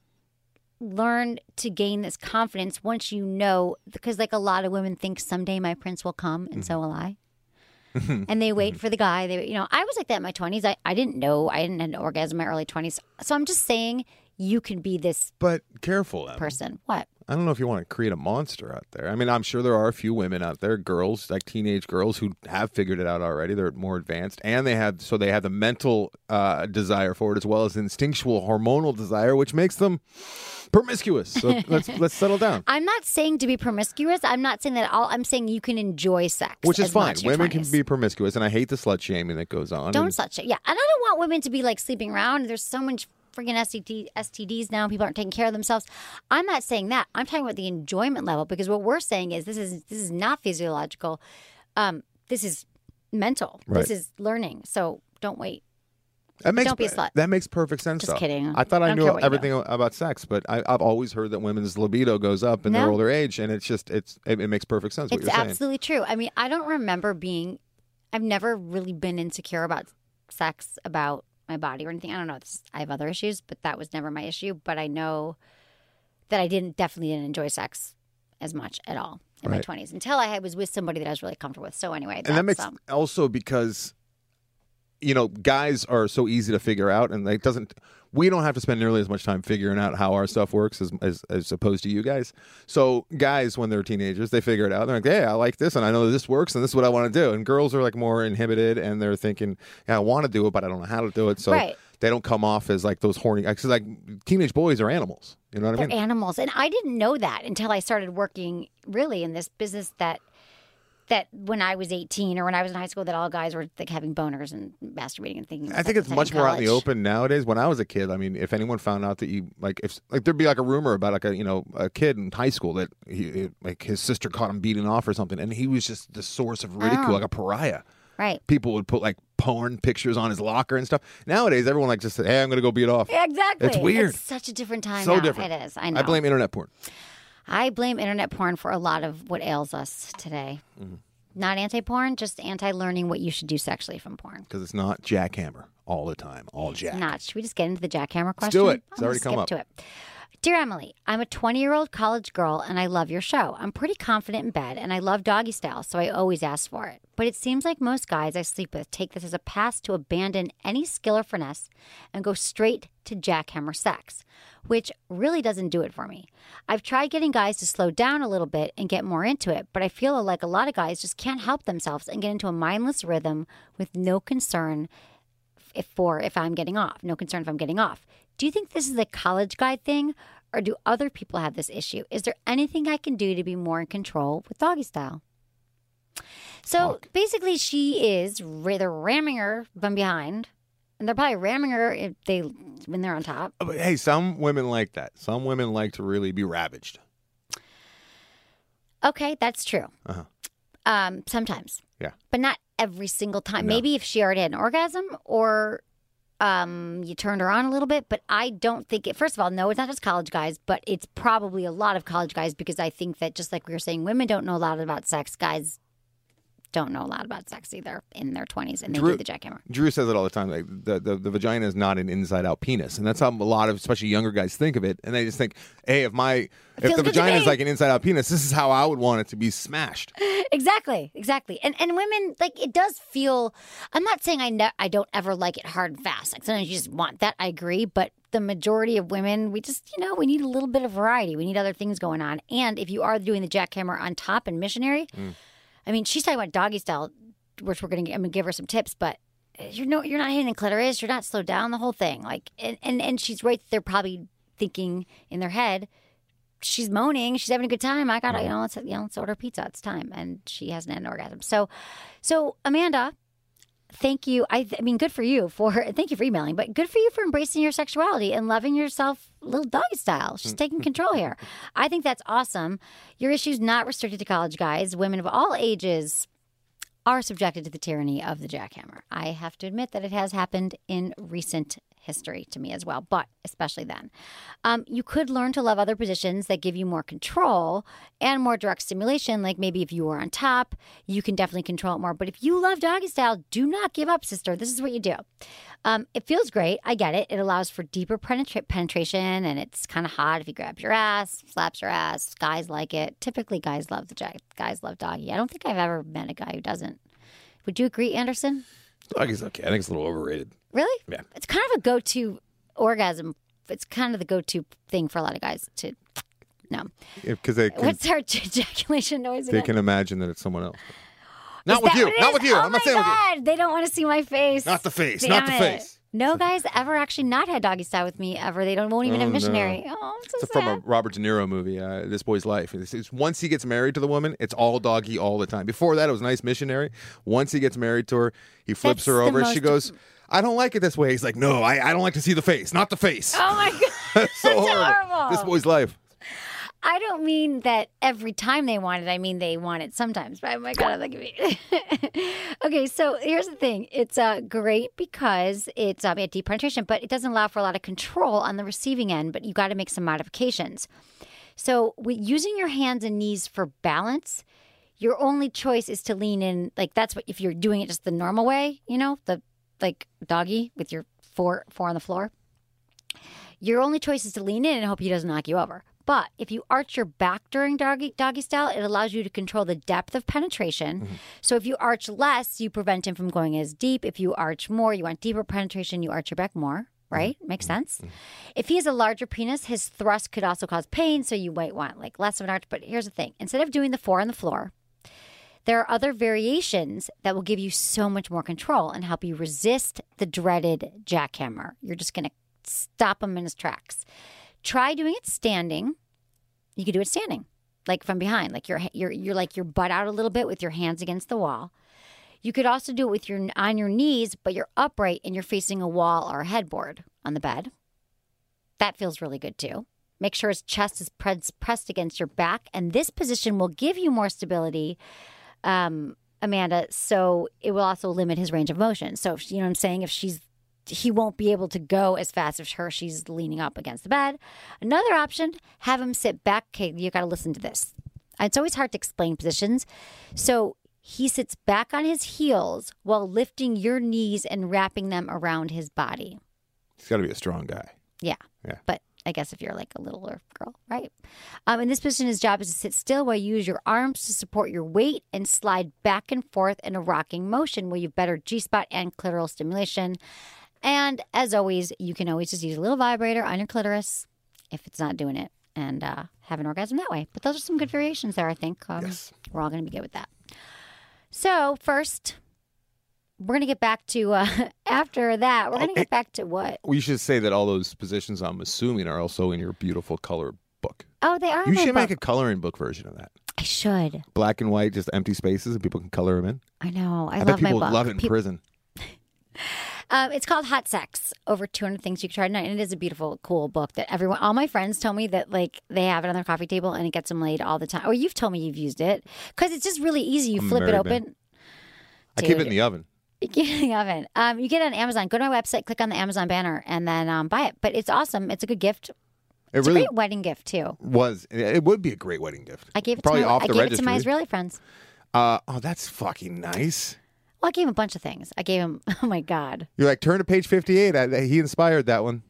learn to gain this confidence once you know, because like a lot of women think someday my prince will come, and mm-hmm. so will I. And they wait for the guy. They, you know, I was like that in my twenties. I, I didn't know. I didn't have an orgasm in my early twenties. So I'm just saying you can be this But careful, Emma. person. What? I don't know if you want to create a monster out there. I mean, I'm sure there are a few women out there, girls, like teenage girls, who have figured it out already. They're more advanced, and they have so they have the mental uh, desire for it as well as instinctual hormonal desire, which makes them promiscuous. So let's let's settle down. I'm not saying to be promiscuous. I'm not saying that at all. I'm saying you can enjoy sex, which is as fine. much in your Women twenties. can be promiscuous, and I hate the slut shaming that goes on. Don't and, slut shame. Yeah, and I don't want women to be like sleeping around. There's so much freaking S T Ds now. People aren't taking care of themselves. I'm not saying that. I'm talking about the enjoyment level, because what we're saying is this is this is not physiological. Um, this is mental. Right. This is learning. So don't wait. That makes, Don't be a slut. That makes perfect sense. Just though. kidding. I thought I I, don't knew care what you everything about sex, but I, I've always heard that women's libido goes up in their No. older age, and it's just it's it, it makes perfect sense. What It's you're saying. absolutely true. I mean, I don't remember being. I've never really been insecure about sex, about my body or anything. I don't know. This, I have other issues, but that was never my issue. But I know that I didn't definitely didn't enjoy sex as much at all in Right. my twenties until I was with somebody that I was really comfortable with. So anyway, And that that's, makes um, also because, you know, guys are so easy to figure out, and it doesn't. We don't have to spend nearly as much time figuring out how our stuff works as, as as opposed to you guys. So guys, when they're teenagers, they figure it out. They're like, "Hey, I like this, and I know this works, and this is what I want to do." And girls are like more inhibited, and they're thinking, "Yeah, I want to do it, but I don't know how to do it." So Right. they don't come off as like those horny. Because like teenage boys are animals. You know what I they're mean? animals, and I didn't know that until I started working really in this business. That that when I was eighteen or when I was in high school, that all guys were like having boners and masturbating and thinking. I think it's much more out in the open nowadays. When I was a kid, I mean, if anyone found out that you like, if like there'd be like a rumor about like a you know a kid in high school that he like his sister caught him beating off or something, and he was just the source of ridicule, Oh. like a pariah. Right. People would put like porn pictures on his locker and stuff. Nowadays, everyone like just said, "Hey, I'm going to go beat off." Yeah, exactly. It's weird. It's such a different time. So now. different. It is. I know. I blame internet porn. I blame internet porn for a lot of what ails us today. Mm-hmm. Not anti-porn, just anti-learning what you should do sexually from porn. Because it's not jackhammer all the time, all jack. Not. Should we just get into the jackhammer question? do it. It's I'm already gonna come skip up. to it. Dear Emily, I'm a twenty-year-old college girl, and I love your show. I'm pretty confident in bed, and I love doggy style, so I always ask for it. But it seems like most guys I sleep with take this as a pass to abandon any skill or finesse and go straight to jackhammer sex, which really doesn't do it for me. I've tried getting guys to slow down a little bit and get more into it, but I feel like a lot of guys just can't help themselves and get into a mindless rhythm with no concern if for if I'm getting off. No concern if I'm getting off. Do you think this is a college guy thing, or do other people have this issue? Is there anything I can do to be more in control with doggy style? So Talk. basically, she is they're ramming her from behind, and they're probably ramming her if they when they're on top. But hey, some women like that. Some women like to really be ravaged. Okay, that's true. Uh-huh. Um, sometimes, Yeah. but not every single time. No. Maybe if she already had an orgasm, or um, you turned her on a little bit. But I don't think it. First of all, no, it's not just college guys, but it's probably a lot of college guys because I think that just like we were saying, women don't know a lot about sex. Guys don't know a lot about sex either in their twenties, and they Drew, do the jackhammer. Drew says it all the time. Like the, the the vagina is not an inside out penis, and that's how a lot of especially younger guys think of it. And they just think, hey, if my if Feels the good to vagina is me. like an inside out penis, this is how I would want it to be smashed. Exactly, exactly. And and women, like, it does feel, I'm not saying I ne- I don't ever like it hard and fast. Like, sometimes you just want that. I agree. But the majority of women, we just, you know, we need a little bit of variety. We need other things going on. And if you are doing the jackhammer on top and missionary, Mm. I mean, she's talking about doggy style, which we're going to, I'm going to give her some tips, but you're no, you're not hitting the clitoris. You're not slowed down the whole thing. Like, and, and, and she's right there probably thinking in their head, she's moaning. She's having a good time. I gotta, you know, let's, you know, let's order pizza. It's time. And she hasn't had an orgasm. So, so Amanda, thank you. I, I mean, good for you for, thank you for emailing, but good for you for embracing your sexuality and loving yourself a little doggy style. She's taking control here. I think that's awesome. Your issue's not restricted to college guys. Women of all ages are subjected to the tyranny of the jackhammer. I have to admit that it has happened in recent history to me as well, but especially then. Um, you could learn to love other positions that give you more control and more direct stimulation. Like maybe if you were on top, you can definitely control it more. But if you love doggy style, do not give up, sister. This is what you do. Um, it feels great. I get it. It allows for deeper penetra- penetration, and it's kind of hot if you grab your ass, slaps your ass. Guys like it. Typically, guys love the jack. Guys love doggy. I don't think I've ever met a guy who doesn't. Would you agree, Anderson? Doggy's okay. I think it's a little overrated. Really? Yeah. It's kind of a go-to orgasm. It's kind of the go-to thing for a lot of guys to, no. Because they can, What's our ejaculation noise they again? can imagine that it's someone else. Is Not with that you. what it Not is? with you. Oh I'm not my saying with you. God. They don't want to see my face. Not the face. Damn Not the it. face. No guys ever actually not had doggy style with me ever. They don't won't even Oh, have no. missionary. Oh, I'm so It's sad. from a Robert De Niro movie, uh, This Boy's Life. It's, it's once he gets married to the woman, it's all doggy all the time. Before that, it was nice missionary. Once he gets married to her, he flips That's her the over and she most- goes, I don't like it this way. He's like, no, I, I don't like to see the face, not the face. Oh my God. so That's horrible. horrible. This Boy's Life. I don't mean that every time they want it. I mean they want it sometimes. But oh my God, look at me. Okay, so here's the thing. It's uh, great because it's um, deep penetration, but it doesn't allow for a lot of control on the receiving end. But you got to make some modifications. So with using your hands and knees for balance, your only choice is to lean in. Like that's what if you're doing it just the normal way, you know, the like doggy with your four four on the floor. Your only choice is to lean in and hope he doesn't knock you over. But if you arch your back during doggy, doggy style, it allows you to control the depth of penetration. Mm-hmm. So if you arch less, you prevent him from going as deep. If you arch more, you want deeper penetration, you arch your back more, right? Mm-hmm. Makes sense? Mm-hmm. If he has a larger penis, his thrust could also cause pain, so you might want like less of an arch. But here's the thing. Instead of doing the four on the floor, there are other variations that will give you so much more control and help you resist the dreaded jackhammer. You're just going to stop him in his tracks. Try doing it standing. You could do it standing, like from behind, like you're you're you're like your butt out a little bit with your hands against the wall. You could also do it with your on your knees, but you're upright and you're facing a wall or a headboard on the bed. That feels really good too. Make sure his chest is pressed against your back, and this position will give you more stability, um, Amanda. So it will also limit his range of motion. So if, you know what I'm saying, if she's he won't be able to go as fast if her she's leaning up against the bed. Another option, have him sit back. Okay, you got to listen to this. It's always hard to explain positions. So he sits back on his heels while lifting your knees and wrapping them around his body. He's got to be a strong guy. Yeah. Yeah. But I guess if you're like a littler girl, right? Um, in this position, his job is to sit still while you use your arms to support your weight and slide back and forth in a rocking motion where you have better G-spot and clitoral stimulation. And as always, you can always just use a little vibrator on your clitoris if it's not doing it and uh, have an orgasm that way. But those are some good variations there, I think. Um, yes. We're all going to be good with that. So first, we're gonna get back to uh, after that. We're gonna Okay. get back to what? We should say that all those positions, I'm assuming, are also in your beautiful color book. Oh, they are. You in my should make a book. coloring book version of that. I should. Black and white, just empty spaces, and people can color them in. I know. I, I, love bet people my book. love it in Peop- prison. Um, it's called Hot Sex, Over two hundred Things You Can Try Tonight. And it is a beautiful, cool book that everyone, all my friends tell me that like they have it on their coffee table and it gets them laid all the time. Or you've told me you've used it because it's just really easy. You I'm a flip it married open. man. I keep it in the oven. You get it in the oven. Um, you get it on Amazon. Go to my website, click on the Amazon banner, and then um, buy it. But it's awesome. It's a good gift. It It's really a great wedding gift too. was. It would be a great wedding gift. I gave it Probably to my, off I the gave registry. it to my Israeli friends. Uh, oh, that's fucking nice. Well, I gave him a bunch of things. I gave him. Oh my God. You're like, turn to page fifty-eight. I, he inspired that one.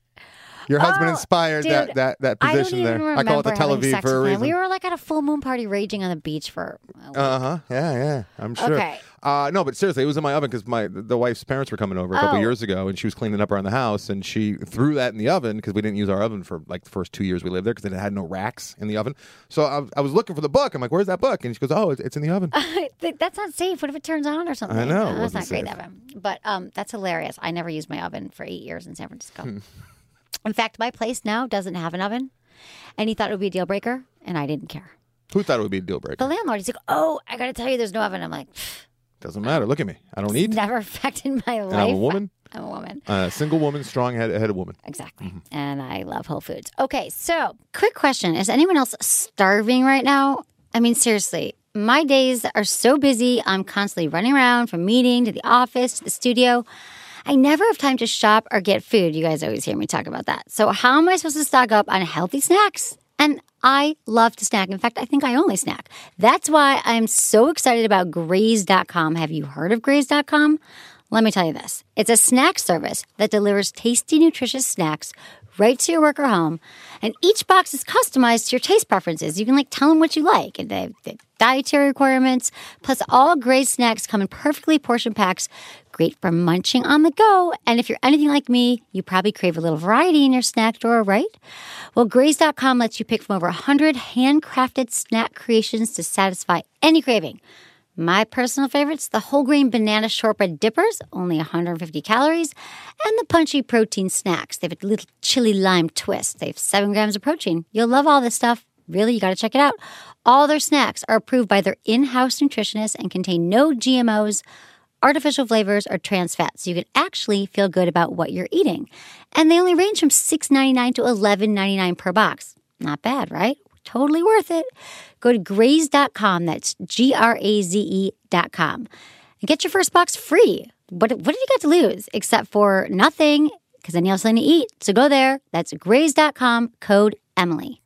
Your husband Oh, inspired dude, that, that, that I don't position even there. I call it the remember Tel having Aviv sex for a with him. reason. We were like at a full moon party raging on the beach for. a week. Uh huh. Yeah, yeah. I'm sure. Okay. Uh, no, but seriously, it was in my oven because my the wife's parents were coming over a couple Oh. years ago, and she was cleaning up around the house, and she threw that in the oven because we didn't use our oven for like the first two years we lived there because it had no racks in the oven. So I, was- I was looking for the book. I'm like, "Where's that book?" And she goes, "Oh, it's, it's in the oven." That's not safe. What if it turns on or something? I know, it No, that's wasn't not great. safe. That one. But um, that's hilarious. I never used my oven for eight years in San Francisco. Hmm. In fact, my place now doesn't have an oven, and he thought it would be a deal breaker, and I didn't care. Who thought it would be a deal breaker? The landlord, he's like, "Oh, I got to tell you, there's no oven." I'm like, Doesn't matter. Look at me. I don't eat. never affected my life. And I'm a woman. I'm a woman. A single woman, strong head, headed woman. Exactly. Mm-hmm. And I love Whole Foods. Okay, so quick question. Is anyone else starving right now? I mean, seriously, my days are so busy. I'm constantly running around from meeting to the office to the studio. I never have time to shop or get food. You guys always hear me talk about that. So how am I supposed to stock up on healthy snacks? And I love to snack. In fact, I think I only snack. That's why I'm so excited about Graze dot com. Have you heard of Graze dot com? Let me tell you this. It's a snack service that delivers tasty, nutritious snacks right to your work or home. And each box is customized to your taste preferences. You can like tell them what you like. And they have the dietary requirements. Plus, all Graze snacks come in perfectly portioned packs, great for munching on the go. And if you're anything like me, you probably crave a little variety in your snack drawer, right? Well, Graze dot com lets you pick from over one hundred handcrafted snack creations to satisfy any craving. My personal favorites, the whole grain banana shortbread dippers, only one hundred fifty calories, and the punchy protein snacks. They have a little chili lime twist. They have seven grams of protein. You'll love all this stuff. Really, you got to check it out. All their snacks are approved by their in-house nutritionists and contain no G M Os, artificial flavors, or trans fats. So you can actually feel good about what you're eating. And they only range from six ninety-nine to eleven ninety-nine per box. Not bad, right? Totally worth it. Go to Graze dot com. That's G R A Z E dot com. And get your first box free. What, what did you got to lose? Except for nothing, because then you have something to eat. So go there. That's Graze dot com, code Emily.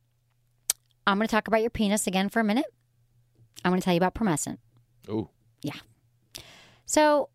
I'm going to talk about your penis again for a minute. I'm going to tell you about Promescent. Oh. Yeah. So,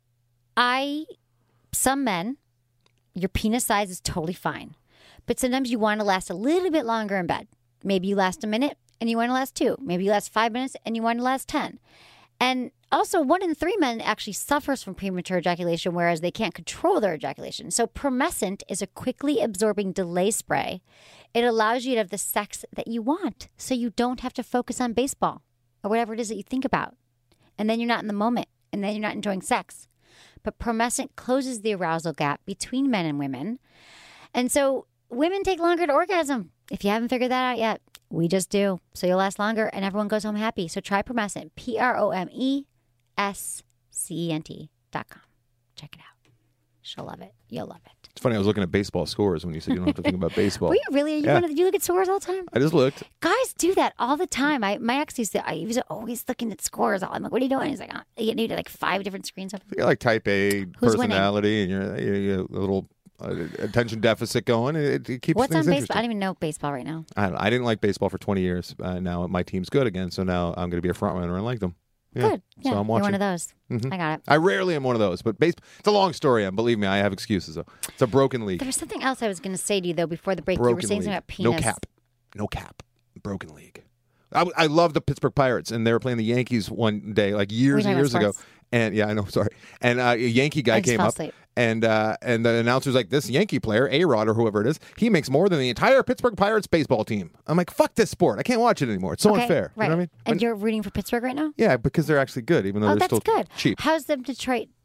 I, some men, your penis size is totally fine. But sometimes you want to last a little bit longer in bed. Maybe you last a minute and you want to last two. Maybe you last five minutes and you want to last ten. And also, one in three men actually suffers from premature ejaculation, whereas they can't control their ejaculation. So Promescent is a quickly absorbing delay spray. It allows you to have the sex that you want, so you don't have to focus on baseball or whatever it is that you think about. And then you're not in the moment, and then you're not enjoying sex. But Promescent closes the arousal gap between men and women. And so women take longer to orgasm. If you haven't figured that out yet, we just do. So you'll last longer and everyone goes home happy. So try Promescent, P R O M E S C E N T dot com. Check it out. She'll love it. You'll love it. It's funny. I was looking at baseball scores when you said you don't have to think about baseball. Were you really? Are you Yeah. one of the, you look at scores all the time? I just looked. Guys do that all the time. I my ex used to. I, he was always looking at scores. I'm like, what are you doing? He's like, oh, you need like five different screens. You got like type A Who's personality, and you're, you're, you're a little uh, attention deficit going. It, it keeps What's things on baseball? I interesting. don't even know baseball right now. I, don't, I didn't like baseball for twenty years. Uh, now my team's good again, so now I'm going to be a front runner and like them. Yeah. Good. Yeah, so I'm you're watching. one of those. Mhm. I got it. I rarely am one of those, but base, it's a long story. And believe me, I have excuses. Though. It's a broken league. There was something else I was going to say to you though before the break. Broken you were saying league. something about penis. No cap. No cap. Broken league. I, I love the Pittsburgh Pirates, and they were playing the Yankees one day, like years We're and talking years about ago. sports. And yeah, I know. Sorry. And uh, a Yankee guy I just came fell up, asleep. and uh, and the announcer's like, "This Yankee player, A-Rod or whoever it is, he makes more than the entire Pittsburgh Pirates baseball team." I'm like, "Fuck this sport! I can't watch it anymore. It's so Okay, unfair." Right. You know what I mean? And But- you're rooting for Pittsburgh right now? yeah, because they're actually good, even though Oh, they're that's still good. cheap. How's the Detroit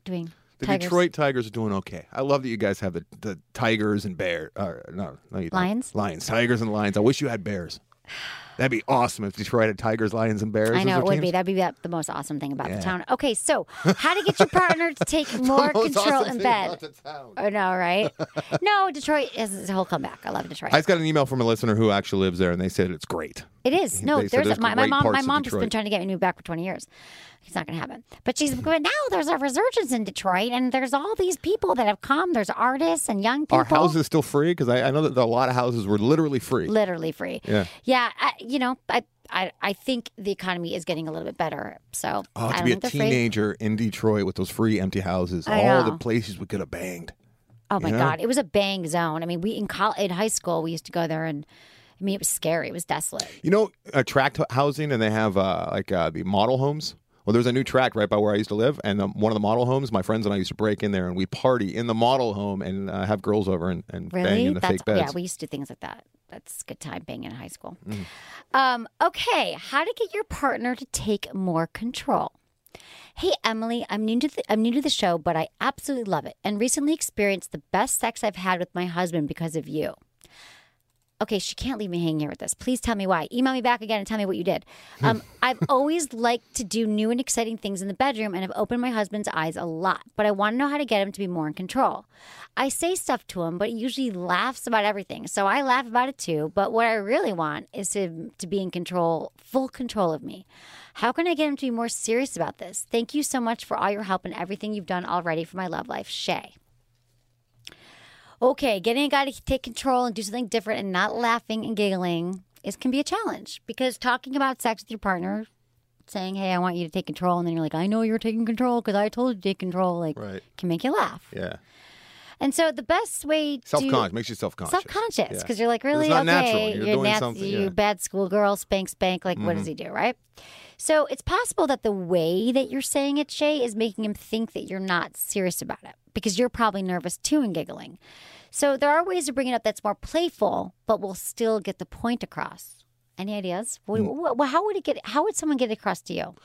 doing? The Tigers. Detroit Tigers are doing okay. I love that you guys have the, the Tigers and Bears. Uh, no, no, you don't. Lions? Lions. Tigers and Lions. I wish you had Bears. That'd be awesome if Detroit had Tigers, Lions, and Bears. I know as it their would teams. be. That'd be the the most awesome thing about Yeah. the town. Okay, so how to get your partner to take more most control awesome in thing bed? about the town. I know, right? No, Detroit is its whole comeback. I love Detroit. I just got an email from a listener who actually lives there, and they said it's great. It is. No, They said there's, there's a, my, my great mom. parts My of mom has been Detroit. trying to get me to move back for twenty years. It's not going to happen. But she's but now there's a resurgence in Detroit, and there's all these people that have come. There's artists and young people. Are houses still free? Because I, I know that a lot of houses were literally free. Literally free. Yeah. Yeah. I, you know, I, I I think the economy is getting a little bit better. So Oh, I to don't be a think they're free. teenager in Detroit with those free empty houses, I all know. the places we could have banged. Oh my you know? God, it was a bang zone. I mean, we in col- in high school we used to go there, and I mean it was scary. It was desolate. You know, uh, tract housing, and they have uh, like uh, the model homes. Well, there's a new tract right by where I used to live, and um, one of the model homes, my friends and I used to break in there, and we party in the model home and uh, have girls over and, and bang Really? in the That's fake beds. yeah. We used to do things like that. That's a good time banging in high school. Um, okay, how to get your partner to take more control. Hey Emily, I'm new to the, I'm new to the show, but I absolutely love it, and recently experienced the best sex I've had with my husband because of you. Okay, she can't leave me hanging here with this. Please tell me why. Email me back again and tell me what you did. Um, I've always liked to do new and exciting things in the bedroom and have opened my husband's eyes a lot, but I want to know how to get him to be more in control. I say stuff to him, but he usually laughs about everything. So I laugh about it too, but what I really want is to, to be in control, full control of me. How can I get him to be more serious about this? Thank you so much for all your help and everything you've done already for my love life. Shay. Okay, getting a guy to take control and do something different and not laughing and giggling is can be a challenge because talking about sex with your partner, saying, hey, I want you to take control, and then you're like, I know you're taking control because I told you to take control, like, Right. can make you laugh. Yeah. And so the best way to... Self-conscious. Makes you self-conscious. Self-conscious, because Yeah. you're like, really? It's not okay, natural. You're doing nat- something, you yeah. bad schoolgirl, spank, spank. Like, what does he do, right? So it's possible that the way that you're saying it, Shay, is making him think that you're not serious about it because you're probably nervous too and giggling. So there are ways to bring it up that's more playful, but will still get the point across. Any ideas? Well, well, how would it get? How would someone get it across to you?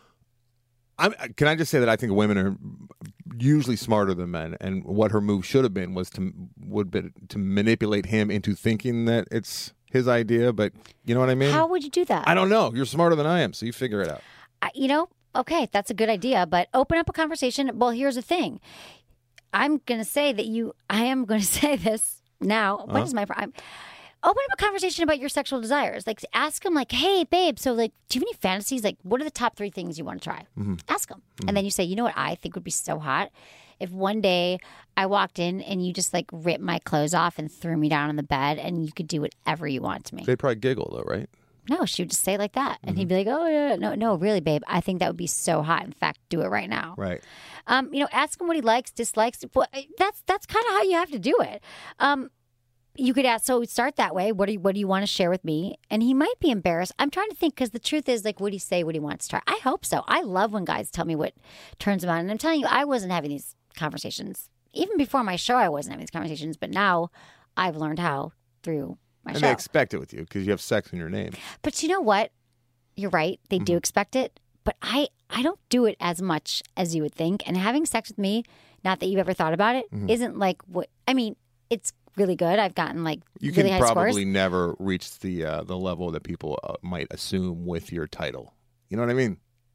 I'm, can I just say that I think women are usually smarter than men, and what her move should have been was to would be to manipulate him into thinking that it's his idea. But you know what I mean? How would you do that? I don't know. You're smarter than I am, so you figure it out. I, you know, okay, that's a good idea, but open up a conversation. Well, here's the thing. I'm going to say that you, I am going to say this now. Uh-huh. When is my, I'm, open up a conversation about your sexual desires. Like, ask him, like, hey, babe, so, like, do you have any fantasies? Like, what are the top three things you want to try? Mm-hmm. Ask him. And then you say, you know what I think would be so hot? If one day I walked in and you just, like, ripped my clothes off and threw me down on the bed and you could do whatever you want to me. They'd probably giggle, though, right? No, she would just say it like that. And Mm-hmm. he'd be like, oh, yeah, no, no, really, babe. I think that would be so hot. In fact, do it right now. Right. Um, you know, ask him what he likes, dislikes. Well, That's that's kind of how you have to do it. Um, you could ask, so start that way. What do you, what do you want to share with me? And he might be embarrassed. I'm trying to think because the truth is, like, would he say what he wants to try? I hope so. I love when guys tell me what turns them on. And I'm telling you, I wasn't having these conversations. Even before my show, I wasn't having these conversations. But now I've learned how through my And show. they expect it with you because you have sex in your name. But you know what? You're right. They Mm-hmm. do expect it. But I, I don't do it as much as you would think. And having sex with me, not that you've ever thought about it, Mm-hmm. not like what I mean, it's really good. I've gotten like You really can high probably scores. never reach the uh, the level that people uh, might assume with your title. You know what I mean?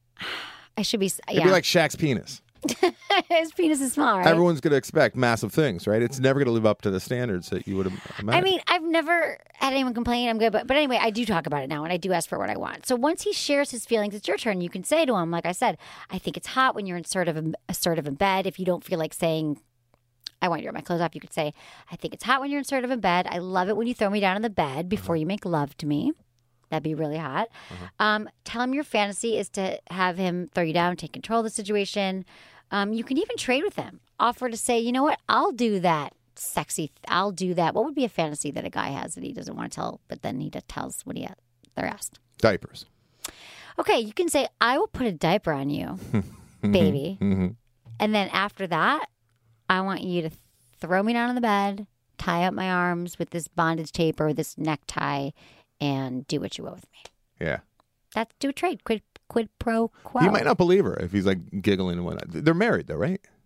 I should be, It'd yeah. be like Shaq's penis. His penis is small, right? Everyone's going to expect massive things, right? It's never going to live up to the standards that you would im- imagine. I mean, I've never had anyone complain. I'm good, but but anyway, I do talk about it now, and I do ask for what I want. So once he shares his feelings, it's your turn. You can say to him, like I said, I think it's hot when you're assertive, assertive in bed. If you don't feel like saying, I want you to rip my clothes off, you could say, I think it's hot when you're assertive in bed. I love it when you throw me down in the bed before you make love to me. That'd be really hot. Um, tell him your fantasy is to have him throw you down, take control of the situation. Um, you can even trade with him. Offer to say, you know what, I'll do that sexy. I'll do that. What would be a fantasy that a guy has that he doesn't want to tell, but then he just tells what he they're asked? Diapers. Okay, you can say, I will put a diaper on you, baby. Mm-hmm. And then after that, I want you to throw me down on the bed, tie up my arms with this bondage tape or this necktie, and do what you will with me. Yeah. That's do a trade. Quid quid pro quo. He might not believe her if he's like giggling and whatnot. They're married though, right?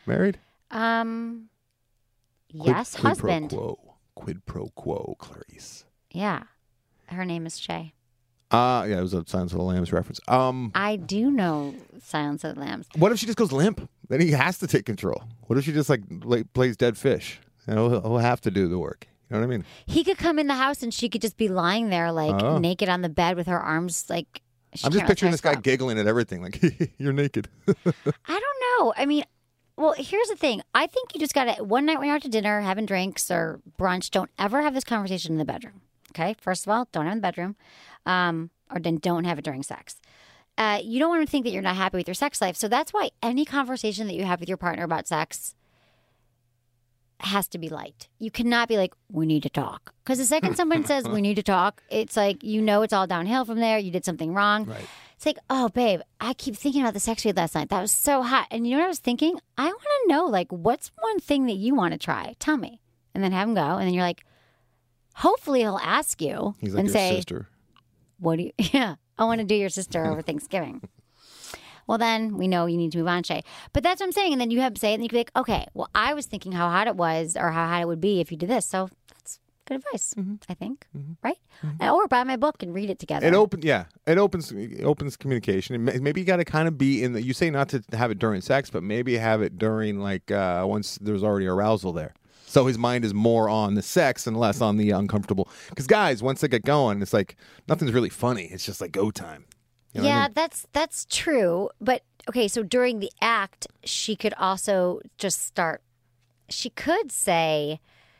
Married? Um, Quid- yes, quid husband. Pro quo. Quid pro quo, Clarice. Yeah. Her name is Shay. Uh, yeah, it was a Silence of the Lambs reference. Um, I do know Silence of the Lambs. What if she just goes limp? Then he has to take control. What if she just like lay, plays dead fish? You know, he'll, he'll have to do the work. You know what I mean? He could come in the house and she could just be lying there like Oh. naked on the bed with her arms like. She I'm can't just really picturing try this to guy stop. giggling at everything. Like, you're naked. I don't know. I mean, well, here's the thing. I think you just got to, one night when you're out to dinner, having drinks or brunch, don't ever have this conversation in the bedroom. Okay? First of all, don't have it in the bedroom. Um, or then don't have it during sex. Uh, you don't want to think that you're not happy with your sex life. So that's why any conversation that you have with your partner about sex has to be light. You cannot be like, we need to talk. Because the second someone says we need to talk, it's like, you know, it's all downhill from there. You did something wrong. Right. It's like, oh, babe, I keep thinking about the sex we had last night. That was so hot. And you know what I was thinking? I want to know, like, what's one thing that you want to try? Tell me. And then have him go. And then you're like, hopefully he'll ask you He's like and your say, sister. what do you, yeah, I want to do your sister over Thanksgiving. Well, then we know you need to move on, Shay. But that's what I'm saying. And then you have to say it, and you can be like, okay, well, I was thinking how hot it was or how hot it would be if you did this. So that's good advice, Mm-hmm. I think. Right? And, or buy my book and read it together. It opens, yeah. It opens, it opens communication. And may- maybe you got to kind of be in the. You say not to have it during sex, but maybe have it during like uh, once there's already arousal there. So his mind is more on the sex and less on the uncomfortable. Because guys, once they get going, it's like nothing's really funny. It's just like go time. You know what I yeah, mean? that's that's true. But okay, so during the act, she could also just start. She could say.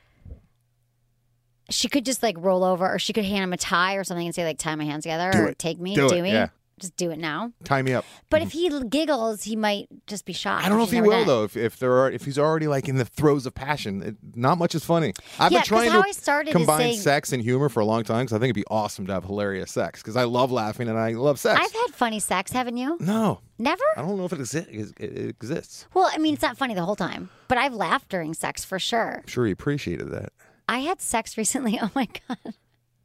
She could just like roll over, or she could hand him a tie or something and say like, "Tie my hands together," Do or it. "Take me, Do do, it, me." yeah. Just do it now. Tie me up. But if he giggles, he might just be shocked. I don't know if She's he never will done it. though. If if there are if he's already like in the throes of passion, it, not much is funny. I've Yeah, been 'cause trying how to I started is combine saying- sex and humor for a long time because I think it'd be awesome to have hilarious sex because I love laughing and I love sex. I've had funny sex, haven't you? no, Never? I don't know if it, exi- it, it exists. Well, I mean, it's not funny the whole time, but I've laughed during sex for sure. I'm sure he appreciated that. I had sex recently. Oh my God.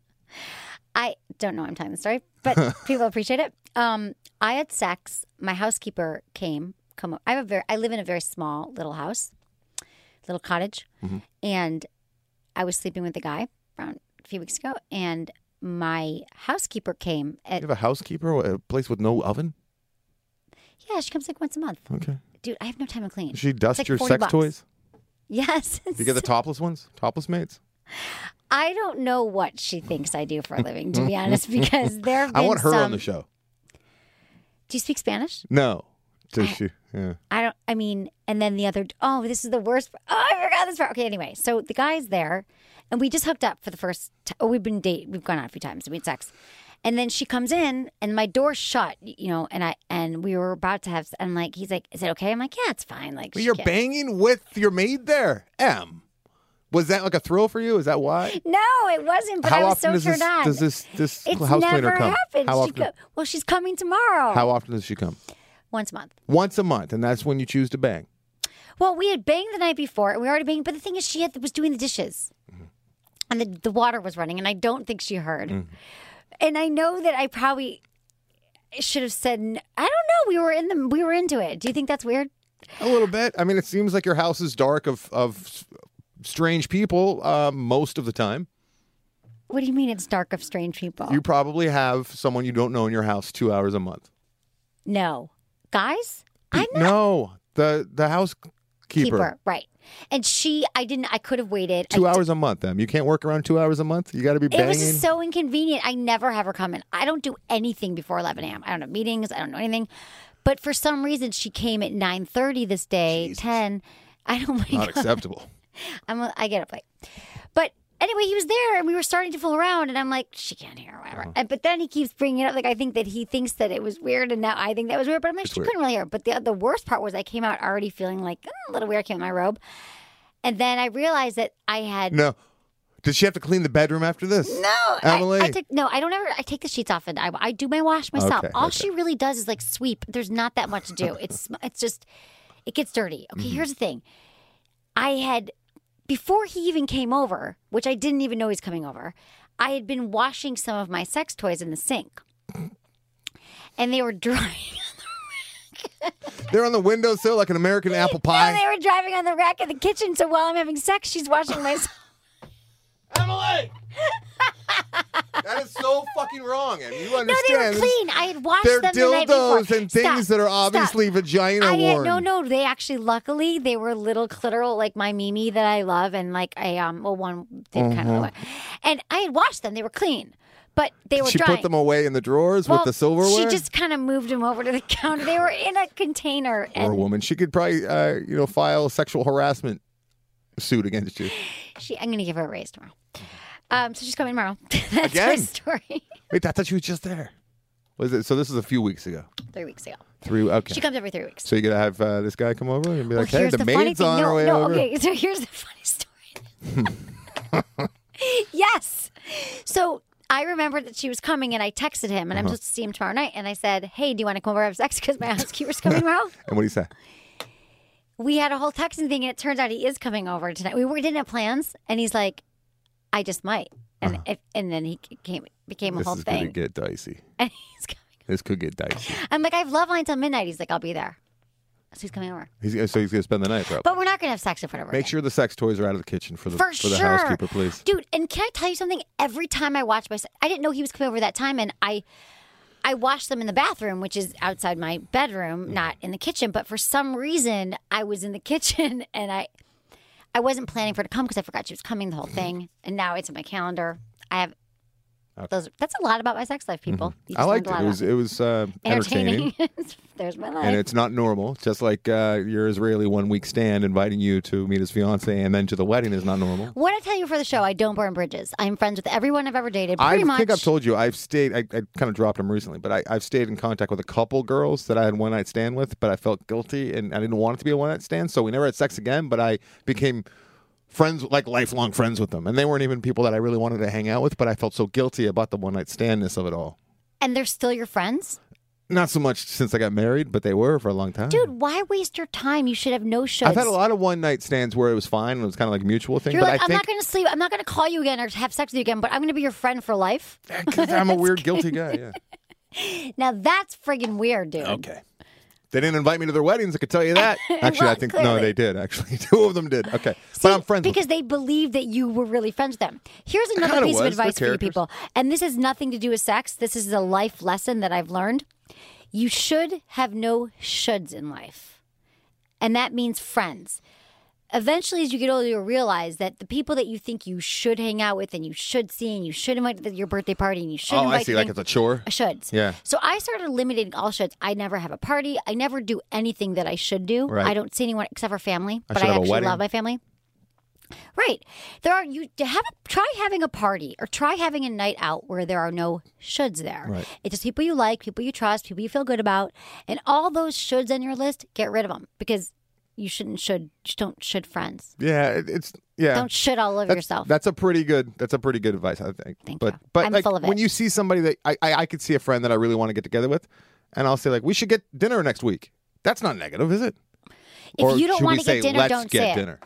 I don't know I'm telling the story, but people appreciate it. Um, I had sex. My housekeeper came. Come up. I have a very. I live in a very small little house, little cottage, Mm-hmm. and I was sleeping with a guy around a few weeks ago, and my housekeeper came. At, You have a housekeeper, a place with no oven. yeah, she comes like once a month. Okay. Dude, I have no time to clean. Does she It's dust like your forty sex bucks. toys? Yes. Do you get the topless ones? Topless maids? I don't know what she thinks I do for a living, to be honest, because there have been I want her some... on the show. Do you speak Spanish? No. Does she? Yeah. I don't, I mean, and then the other, oh, this is the worst. Oh, I forgot this part. Okay, anyway, so the guy's there, and we just hooked up for the first, t- oh, we've been date, we've gone out a few times, we had sex. And then she comes in, and my door's shut, you know, and I, and we were about to have, and like, he's like, is it okay? I'm like, yeah, it's fine. Like, But she you're can't- banging with your maid there, Em. Was that like a thrill for you? Is that why? No, it wasn't, but How I was often so does turned this, on. does this this it's house never cleaner come? happened. How She often? go- well, she's coming tomorrow. How often does she come? Once a month. Once a month, and that's when you choose to bang. Well, we had banged the night before, and we already banged. But the thing is, she had, was doing the dishes, Mm-hmm. and the, the water was running, and I don't think she heard. Mm-hmm. And I know that I probably should have said, n- I don't know. We were in the, we were into it. Do you think that's weird? A little bit. I mean, it seems like your house is dark of of strange people uh, most of the time. What do you mean it's dark of strange people? You probably have someone you don't know in your house two hours a month. no, guys. I'm not No, the the housekeeper. keeper, right? And she, I didn't. I could have waited Two I hours a month, then. You can't work around two hours a month? You got to be It banging? was just so inconvenient. I never have her come in. I don't do anything before eleven a.m. I don't have meetings. I don't know anything. But for some reason, she came at nine thirty this day, Jesus. ten. I don't like Not acceptable. I'm a, I get up late. But anyway, he was there, and we were starting to fool around, and I'm like, she can't hear, whatever. Uh-huh. And, but then he keeps bringing it up. Like, I think that he thinks that it was weird, and now I think that was weird. But I'm like, It's she weird. couldn't really hear. But the, the worst part was I came out already feeling like "Mm, a little weird. I came in my robe. And then I realized that I had... No. Did she have to clean the bedroom after this? No, Emily. I, I take no. I don't ever. I take the sheets off and I, I do my wash myself. Okay, All okay. she really does is like sweep. There's not that much to do. It's it's just it gets dirty. Okay, Mm-hmm. here's the thing. I had before he even came over, which I didn't even know he's coming over. I had been washing some of my sex toys in the sink, and they were drying. They're on the windowsill like an American apple pie. No, they were driving on the rack in the kitchen, so while I'm having sex, she's watching my... Emily! That is so fucking wrong, and you understand. No, they were clean. I had washed They're them the night before. dildos and things Stop. that are obviously Stop. vagina I had, worn. no, no, they actually, luckily, they were little clitoral, like my Mimi that I love, and like I, um, well, one did Uh-huh. kind of, and I had washed them. They were clean, but they were She drying. put them away in the drawers well, with the silverware? She just kind of moved them over to the counter. They were in a container. Or a And woman. She could probably, uh, you know, file a sexual harassment suit against you. she, I'm going to give her a raise tomorrow. Um, so she's coming tomorrow. That's Again? her story. Wait, I thought she was just there. Was it? So this is a few weeks ago. Three weeks ago. Three. Okay. She comes every three weeks. So you're gonna have uh, this guy come over and be Well, like, "Hey, here's the, the funny maid's thing. on no, her way no, over." okay. So here's the funny story. Yes. So I remembered that she was coming, and I texted him, and Uh-huh. I'm supposed to see him tomorrow night. And I said, "Hey, do you want to come over and have sex? Because my housekeeper's coming tomorrow." And what do you say? We had a whole texting thing, and it turns out he is coming over tonight. We were, didn't have plans, and he's like, "I just might," and Uh-huh. if, and then he came became a This whole is gonna thing. get dicey. And he's coming. This could get dicey. I'm like, I have love line till midnight. He's like, I'll be there. So he's coming over. He's gonna, so he's gonna spend the night, probably. But we're not gonna have sex in front of her. Make again. sure the sex toys are out of the kitchen for the For, for the sure. housekeeper, please. Dude, and can I tell you something? Every time I watch my, I didn't know he was coming over that time, and I, I washed them in the bathroom, which is outside my bedroom, not in the kitchen. But for some reason, I was in the kitchen, and I, I wasn't planning for her to come because I forgot she was coming. The whole thing, and now it's in my calendar. I have. Okay. Those, that's a lot about my sex life, people. You I just liked learned it. a It lot was about it was uh, me. entertaining. There's my life. And it's not normal. Just like uh, your Israeli one week stand inviting you to meet his fiance and then to the wedding is not normal. What I tell you for the show, I don't burn bridges. I'm friends with everyone I've ever dated. Pretty I much. think I've told you I've stayed. I, I kind of dropped them recently, but I, I've stayed in contact with a couple girls that I had one night stand with, but I felt guilty and I didn't want it to be a one night stand, so we never had sex again. But I became friends, like lifelong friends with them, and they weren't even people that I really wanted to hang out with. But I felt so guilty about the one night standness of it all. And they're still your friends? Not so much since I got married, but they were for a long time. Dude, why waste your time? You should have no shoulds. I've had a lot of one night stands where it was fine and it was kind of like a mutual thing. You're but like, I I'm think not going to sleep. I'm not going to call you again or have sex with you again, but I'm going to be your friend for life. because I'm a weird, guilty guy. Yeah. Now that's friggin' weird, dude. Okay. They didn't invite me to their weddings, I could tell you that. Actually, Well, I think, no, clearly. they did, actually. Two of them did. Okay. See, but I'm friends with because they believed that you were really friends with them. Here's another kinda piece of was. They're advice for you characters. people. And this has nothing to do with sex. This is a life lesson that I've learned. You should have no shoulds in life. And that means friends. Eventually, as you get older, you'll realize that the people that you think you should hang out with and you should see and you should invite to your birthday party and you should Oh, invite I see. to Like things- it's a chore. shoulds. Yeah. So I started eliminating all shoulds. I never have a party. I never do anything that I should do. Right. I don't see anyone except for family, I but should I have a actually wedding. love my family. Right. There are you to have a, try having a party or try having a night out where there are no shoulds there. Right. It's just people you like, people you trust, people you feel good about, and all those shoulds on your list, get rid of them because you shouldn't should just don't should friends. Yeah, it, it's yeah. Don't should all over that's, yourself. That's a pretty good. That's a pretty good advice, I think. Thank but you. but I'm like full of it. when you see somebody that I, I I could see a friend that I really want to get together with, and I'll say like we should get dinner next week. That's not negative, is it? If Or you don't should want we to get say, dinner, let's don't get say it. dinner.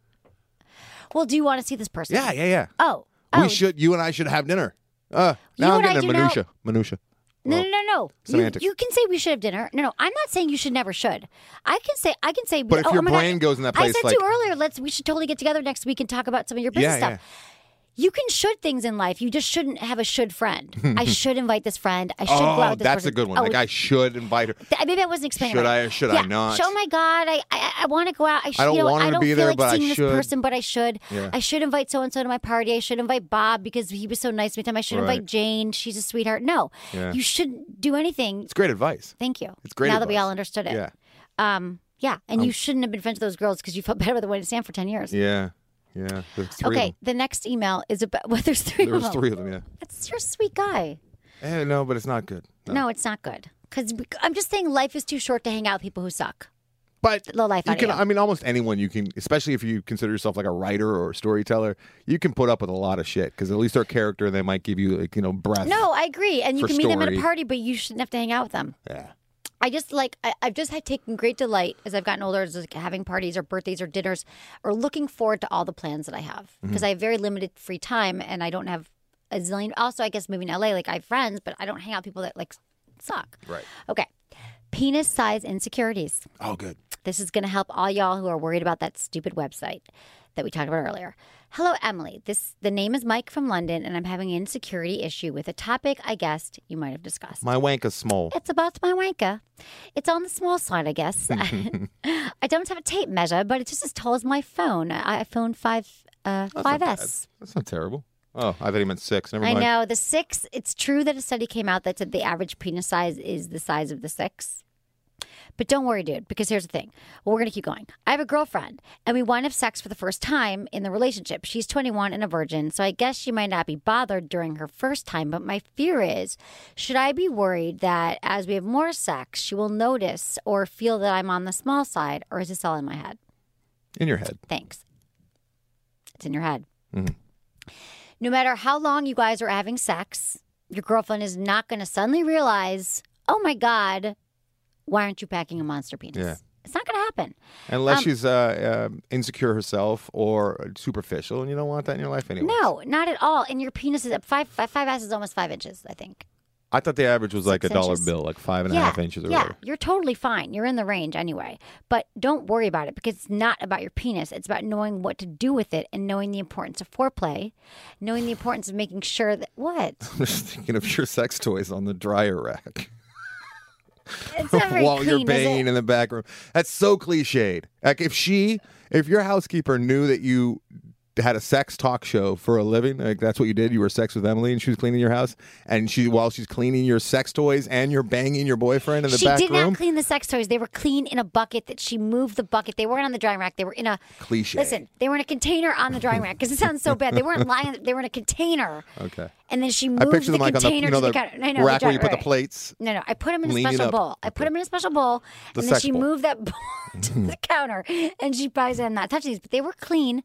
Well, do you want to see this person? Yeah, yeah, yeah. Oh. oh. We should. You and I should have dinner. Uh, You now I'm and I getting do a now- minutia. Minutia. No, Well, no, no, no. You, semantics. you can say we should have dinner. No, no. I'm not saying you should never should. I can say I can say. But if oh, your oh my brain God. goes in that I place, said like- to you earlier. Let's. We should totally get together next week and talk about some of your business Yeah, stuff. You can should things in life. You just shouldn't have a should friend. I should invite this friend. I should go out Oh, with this that's person. a good one. Oh, Like I should invite her. th- maybe I wasn't explaining. Should right. I or should yeah. I not? Oh my God, I I, I want to go out. I, should, I don't you know, want her I to don't be feel there, like but I seeing this should. person, but I should. Yeah. I should invite so and so to my party. I should invite Bob because he was so nice to me. Time I should Right. invite Jane. She's a sweetheart. No, Yeah. you shouldn't do anything. It's great advice. Thank you. It's great Now that we advice. all understood it. Yeah. Um. Yeah, and you shouldn't have been friends with those girls because you felt better with the way to stand for ten years. Yeah. Yeah. There's three of Okay. them. The next email is about. Well, there's three There of was them. three of them. Yeah. That's you're a sweet guy. Eh, no, but it's not good. No. No, it's not good. Because I'm just saying life is too short to hang out with people who suck. But The life you out of can. you. I mean, almost anyone you can, especially if you consider yourself like a writer or a storyteller, you can put up with a lot of shit because at least they're character and they might give you like you know breath. No, I agree. And you For can meet them at a story. party, but you shouldn't have to hang out with them. Yeah. I just like I, I've just had taken great delight as I've gotten older, as like having parties or birthdays or dinners, or looking forward to all the plans that I have because Mm-hmm. I have very limited free time and I don't have a zillion. Also, I guess moving to L A, like I have friends, but I don't hang out with people that like suck. Right. Okay. Penis size insecurities. Oh, good. This is going to help all y'all who are worried about that stupid website that we talked about earlier. Hello, Emily. This the name is Mike from London, and I'm having an insecurity issue with a topic I guessed you might have discussed. My wank is small. It's about my wanka. It's on the small side, I guess. I don't have a tape measure, but it's just as tall as my phone, iPhone five, uh, That's five not S. bad. That's not terrible. Oh, I thought he meant six. Never I mind. know. The six, it's true that a study came out that said the average penis size is the size of the six. But don't worry, dude, because here's the thing. Well, we're going to keep going. I have a girlfriend, and we want to have sex for the first time in the relationship. She's twenty-one and a virgin, so I guess she might not be bothered during her first time. But my fear is, should I be worried that as we have more sex, she will notice or feel that I'm on the small side, or is this all in my head? In your head. Thanks. It's in your head. Mm-hmm. No matter how long you guys are having sex, your girlfriend is not going to suddenly realize, oh, my God, why aren't you packing a monster penis? Yeah. It's not going to happen. Unless Um, she's uh, uh, insecure herself or superficial, and you don't want that in your life anyway. No, not at all. And your penis is at five, five, five S is almost five inches, I think. I thought the average was like a Six dollar inches. bill, like five and a yeah, half inches or yeah, whatever. you're totally fine. You're in the range anyway. But don't worry about it because it's not about your penis. It's about knowing what to do with it and knowing the importance of foreplay, knowing the importance of making sure that what? I'm just thinking of your sex toys on the dryer rack. It's not very While clean, you're is banging it? in the back room. That's so cliched. Like if she, if your housekeeper knew that you had a sex talk show for a living, like that's what you did, you were sex with Emily and she was cleaning your house, and she while she's cleaning your sex toys and you're banging your boyfriend in the she back did room. not clean the sex toys. They were clean in a bucket that she moved the bucket. They weren't on the drying rack. They were in a Cliche. Listen, they were in a container on the drying rack because it sounds so bad. They weren't lying. They were in a container. Okay. And then she I moved picture the them like on the, container you know, to the the counter. I know, rack the where you dry- put the right. plates. No, no. I put them in a Leaning special up. bowl. I put them in a special bowl, The and then sex she bowl. moved that bowl to the counter, and she buys and not touch these, but they were clean.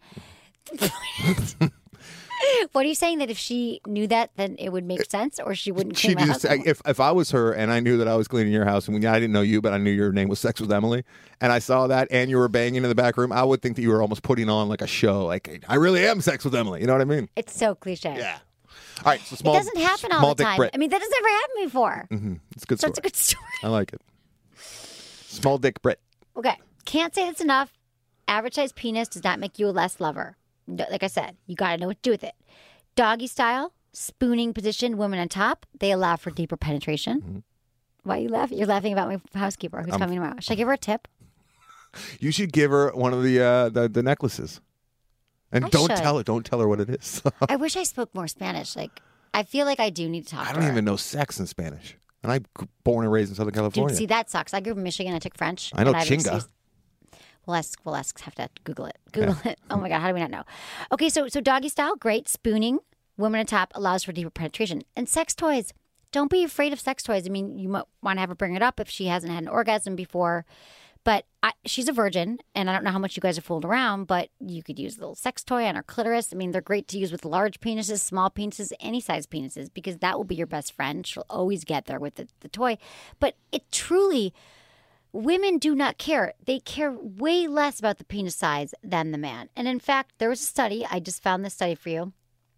What are you saying, that if she knew that, then it would make sense, or she wouldn't clean She my just house anymore? if if I was her and I knew that I was cleaning your house, and when I didn't know you, but I knew your name was Sex with Emily, and I saw that and you were banging in the back room, I would think that you were almost putting on like a show. Like I really am Sex with Emily. You know what I mean? It's so cliche. Yeah. All right. So small. It doesn't happen all small the dick time. Brit. I mean, that has never happened before. Mm-hmm. It's a good So story. it's a good story. I like it. Small dick Brit. Okay. Can't say that's enough. Average size penis does not make you a less lover. No- Like I said, you got to know what to do with it. Doggy style, spooning position, women on top, they allow for deeper penetration. Mm-hmm. Why are you laughing? You're laughing about my housekeeper who's I'm- coming tomorrow. Should I give her a tip? You should give her one of the uh, the, the necklaces, and I don't should. tell her. Don't tell her what it is. I wish I spoke more Spanish. Like, I feel like I do need to talk I to don't her. even know sex in Spanish, and I'm born and raised in Southern California. Dude, see, that sucks. I grew up in Michigan. I took French. I know and I've chinga. received- We'll ask, we'll ask, have to Google it. Google it. Oh my God, how do we not know? Okay, so so doggy style, great. Spooning, women on top allows for deeper penetration. And sex toys, don't be afraid of sex toys. I mean, you might want to have her bring it up if she hasn't had an orgasm before. But I, she's a virgin, and I don't know how much you guys have fooled around, but you could use a little sex toy on her clitoris. I mean, they're great to use with large penises, small penises, any size penises, because that will be your best friend. She'll always get there with the, the toy. But it truly... Women do not care. They care way less about the penis size than the man. And in fact, there was a study, I just found this study for you,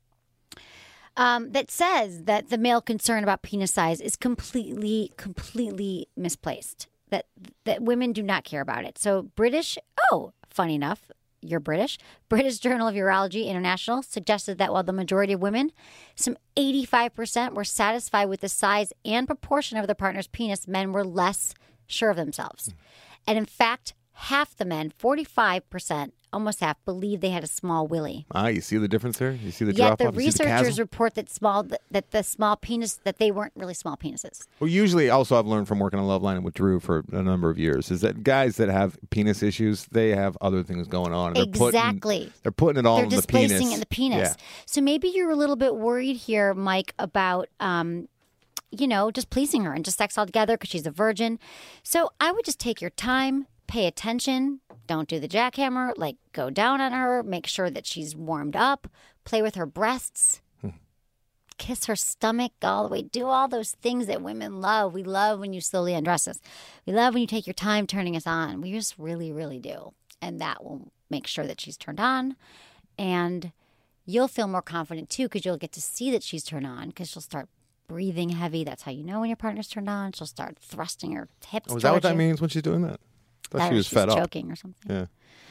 um, that says that the male concern about penis size is completely, completely misplaced. That that women do not care about it. So British, oh, funny enough, you're British. British Journal of Urology International suggested that while the majority of women, some eighty-five percent were satisfied with the size and proportion of their partner's penis, men were less sure of themselves. And in fact, half the men, forty-five percent, almost half, believed they had a small willy. Ah, you see the difference there? You see the Yet drop the off? You see the researchers chasm? report that small that the small penis that they weren't really small penises. Well, usually, also, I've learned from working on Love Line and with Drew for a number of years is that guys that have penis issues, they have other things going on. They're Exactly. Putting, they're putting it all They're in the displacing penis. in the penis. Yeah. So maybe you're a little bit worried here, Mike, about um, you know, just pleasing her and just sex altogether because she's a virgin. So I would just take your time, pay attention. Don't do the jackhammer. Like, go down on her. Make sure that she's warmed up. Play with her breasts. Kiss her stomach all the way. Do all those things that women love. We love when you slowly undress us. We love when you take your time turning us on. We just really, really do. And that will make sure that she's turned on. And you'll feel more confident, too, because you'll get to see that she's turned on because she'll start breathing heavy. That's how you know when your partner's turned on. She'll start thrusting her hips. Oh, is that what that you. means when she's doing that? I thought That she or was she's fed up. choking or something. Yeah.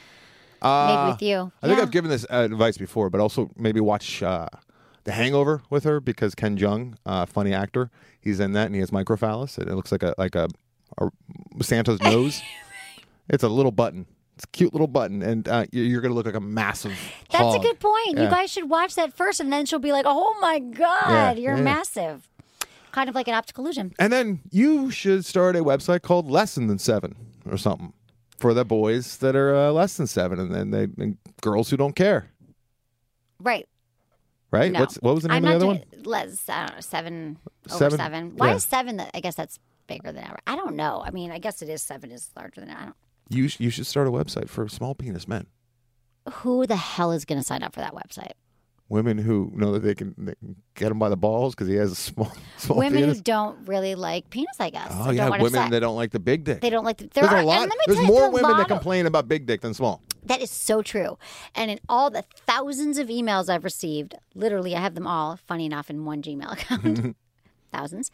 Uh, Maybe with you. I think Yeah. I've given this uh, advice before, but also maybe watch uh, The Hangover with her because Ken Jeong, uh, funny actor, he's in that and he has microphallus. It, it looks like a like a, a Santa's nose. It's a little button. It's a cute little button, and uh, you- you're going to look like a massive That's hog. a good point. You Yeah. guys should watch that first, and then she'll be like, "Oh my god, Yeah, you're yeah. massive." Kind of like an optical illusion. And then you should start a website called Lesson Than Seven or something for the boys that are uh, less than seven, and then they and girls who don't care. Right. Right? No. What's what was the name I'm of the not other doing, Let's, I don't know, seven, over Seven? seven. Why Yeah. is seven? That I guess that's bigger than ever. I don't know. I mean, I guess it is seven is larger than I don't. one? You sh- you should start a website for small penis men. Who the hell is going to sign up for that website? Women who know that they can, they can get him by the balls because he has a small small Women penis. who don't really like penis, I guess. Oh Don't yeah, want to women say- that don't like the big dick. They don't like the. There There's are, a lot. and let me There's tell you, more there's a women lot that of- complain about big dick than small. That is so true. And in all the thousands of emails I've received, literally, I have them all, funny enough, in one Gmail account, thousands.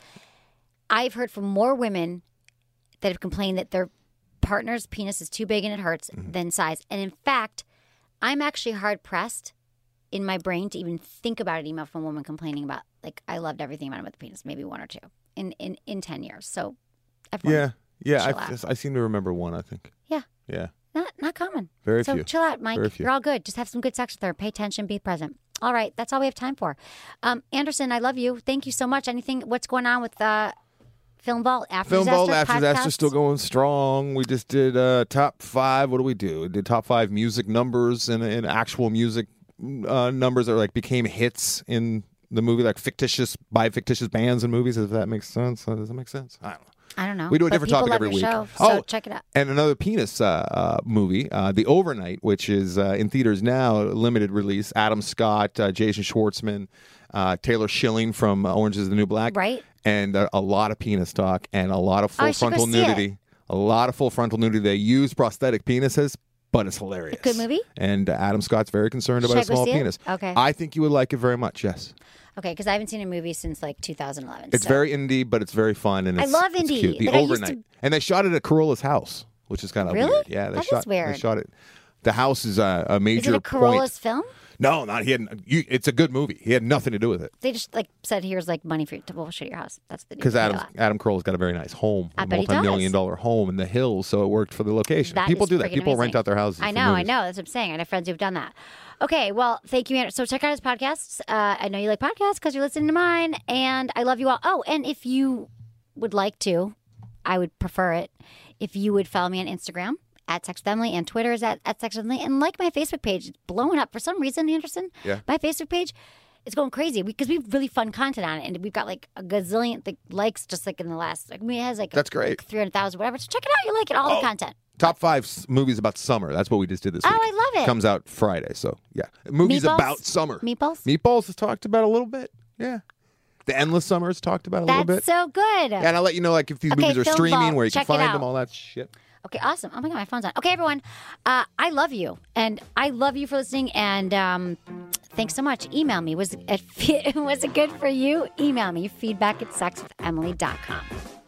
I've heard from more women that have complained that their partner's penis is too big and it hurts Mm-hmm. than size. And in fact, I'm actually hard pressed in my brain to even think about an email from a woman complaining about, like, I loved everything about him with the penis, maybe one or two in, in, in ten years. So, everyone, Yeah, yeah. chill I, out. just, I seem to remember one. I think. yeah. Yeah. Not not common. Very so few. chill out, Mike. Very few. You're all good. Just have some good sex with her. Pay attention. Be present. All right. That's all we have time for. Um, Anderson, I love you. Thank you so much. Anything? What's going on with uh, Film Vault After Film Disaster? Vault After Disaster podcasts? still going strong. We just did uh, top five. What do we do? We did top five music numbers and, and actual music uh, numbers that like became hits in the movie, like fictitious by fictitious bands and movies. If that makes sense. Uh, Does that make sense? I don't know. I don't know. We do a But different people topic love every your week. Show, so oh, check it out. And another penis uh, uh, movie, uh, The Overnight, which is uh, in theaters now, limited release. Adam Scott, uh, Jason Schwartzman, uh, Taylor Schilling from uh, Orange is the New Black. Right. And uh, a lot of penis talk and a lot of Oh, full I should go frontal see it. nudity. A lot of full frontal nudity. They use prosthetic penises, but it's hilarious. Good movie? And uh, Adam Scott's very concerned Should about I a go small see it? penis. Okay. I think you would like it very much, yes. Okay, because I haven't seen a movie since like two thousand eleven. It's so. very indie, but it's very fun. And I it's, love it's indie. cute. The Like, I used Overnight. to- And they shot it at Corolla's house, which is kind of Really? weird. Yeah, they That is shot, weird. They shot it. The house is a, a major Is it a Corolla's point. film? No, not he had. You, it's a good movie. He had nothing to do with it They just like said, "Here's like money for you to bullshit your house." That's the because Adam Adam Carolla's got a very nice home, I a bet he multi-million does. dollar home in the hills, so it worked for the location. That People is do that. freaking People amazing. rent out their houses. I for know, I movies. know. That's what I'm saying. I have friends who've done that. Okay, well, thank you, Andrew. So check out his podcasts. Uh, I know you like podcasts because you're listening to mine, and I love you all. Oh, and if you would like to, I would prefer it if you would follow me on Instagram at Sex with Emily, and Twitter is at, at Sex with Emily, and like my Facebook page. It's blowing up for some reason, Anderson. Yeah. My Facebook page. It's going crazy because we have really fun content on it, and we've got like a gazillion like, likes just like in the last. I mean, it has like That's great. three hundred thousand, whatever. So check it out. You like it, all Oh. the content. Top five s- movies about summer. That's what we just did this Oh, week. I love it. Comes out Friday, so yeah. Movies Meatballs? about summer. Meatballs? Meatballs is talked about a little bit. Yeah. The Endless Summer is talked about a little That's bit. so good. And I'll let you know like if these Okay, movies are Film streaming, Vault. where you Check it can find out. them, all that shit. Okay, awesome. Oh my God, my phone's on. Okay, everyone, uh, I love you, and I love you for listening, and um, thanks so much. Email me. Was it, was it good for you? Email me. Feedback at sex with emily dot com.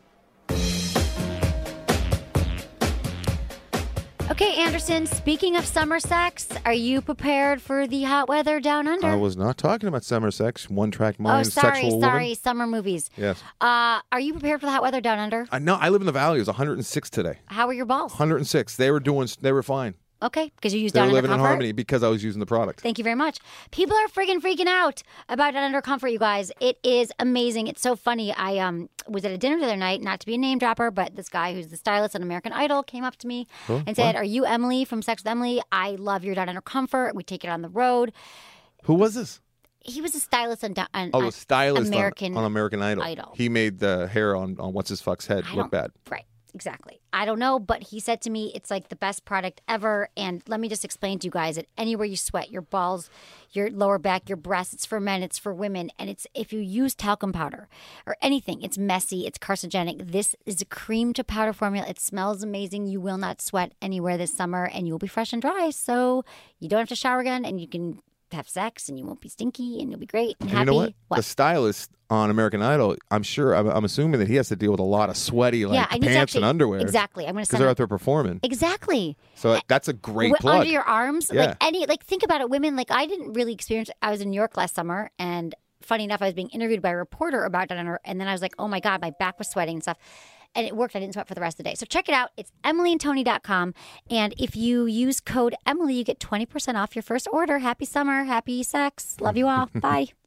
Okay, Anderson, speaking of summer sex, are you prepared for the hot weather down under? I was not talking about summer sex, one track oh, mind, sorry, sexual sorry, woman. summer movies. Yes. Uh, are you prepared for the hot weather down under? I know. I live in the valley. It was one hundred six today. How are your balls? one hundred six. They were doing. They were fine. Okay, because you used They down were under living in comfort? harmony because I was using the product. Thank you very much. People are friggin' freaking out about Down Under Comfort, you guys. It is amazing. It's so funny. I um was at a dinner the other night, not to be a name dropper, but this guy who's the stylist on American Idol came up to me Oh, and said, what? "Are you Emily from Sex with Emily? I love your Down Under Comfort. We take it on the road." Who was this? He was a stylist on, on, Oh, on the stylist on- American on, American Idol. Idol. He made the hair on, on what's his fuck's head I look don't- bad. Right. Exactly. I don't know, but he said to me, it's like the best product ever. And let me just explain to you guys that anywhere you sweat, your balls, your lower back, your breasts, it's for men, it's for women. And it's if you use talcum powder or anything, it's messy, it's carcinogenic. This is a cream to powder formula. It smells amazing. You will not sweat anywhere this summer and you will be fresh and dry. So you don't have to shower again and you can have sex and you won't be stinky and you'll be great and, And happy. you know what? What? The stylist on American Idol, I'm sure, I'm, I'm assuming that he has to deal with a lot of sweaty like yeah, I need to pants actually- and underwear. Exactly. I'm going to Because send they're him- out there performing. Exactly. So that's a great Wi- plug. Under your arms. Yeah. Like any, like think about it. Women, like I didn't really experience, I was in New York last summer and funny enough, I was being interviewed by a reporter about it. And then I was like, oh my God, my back was sweating and stuff. And it worked. I didn't sweat for the rest of the day. So check it out. It's emily and tony dot com. And if you use code Emily, you get twenty percent off your first order. Happy summer. Happy sex. Love you all. Bye.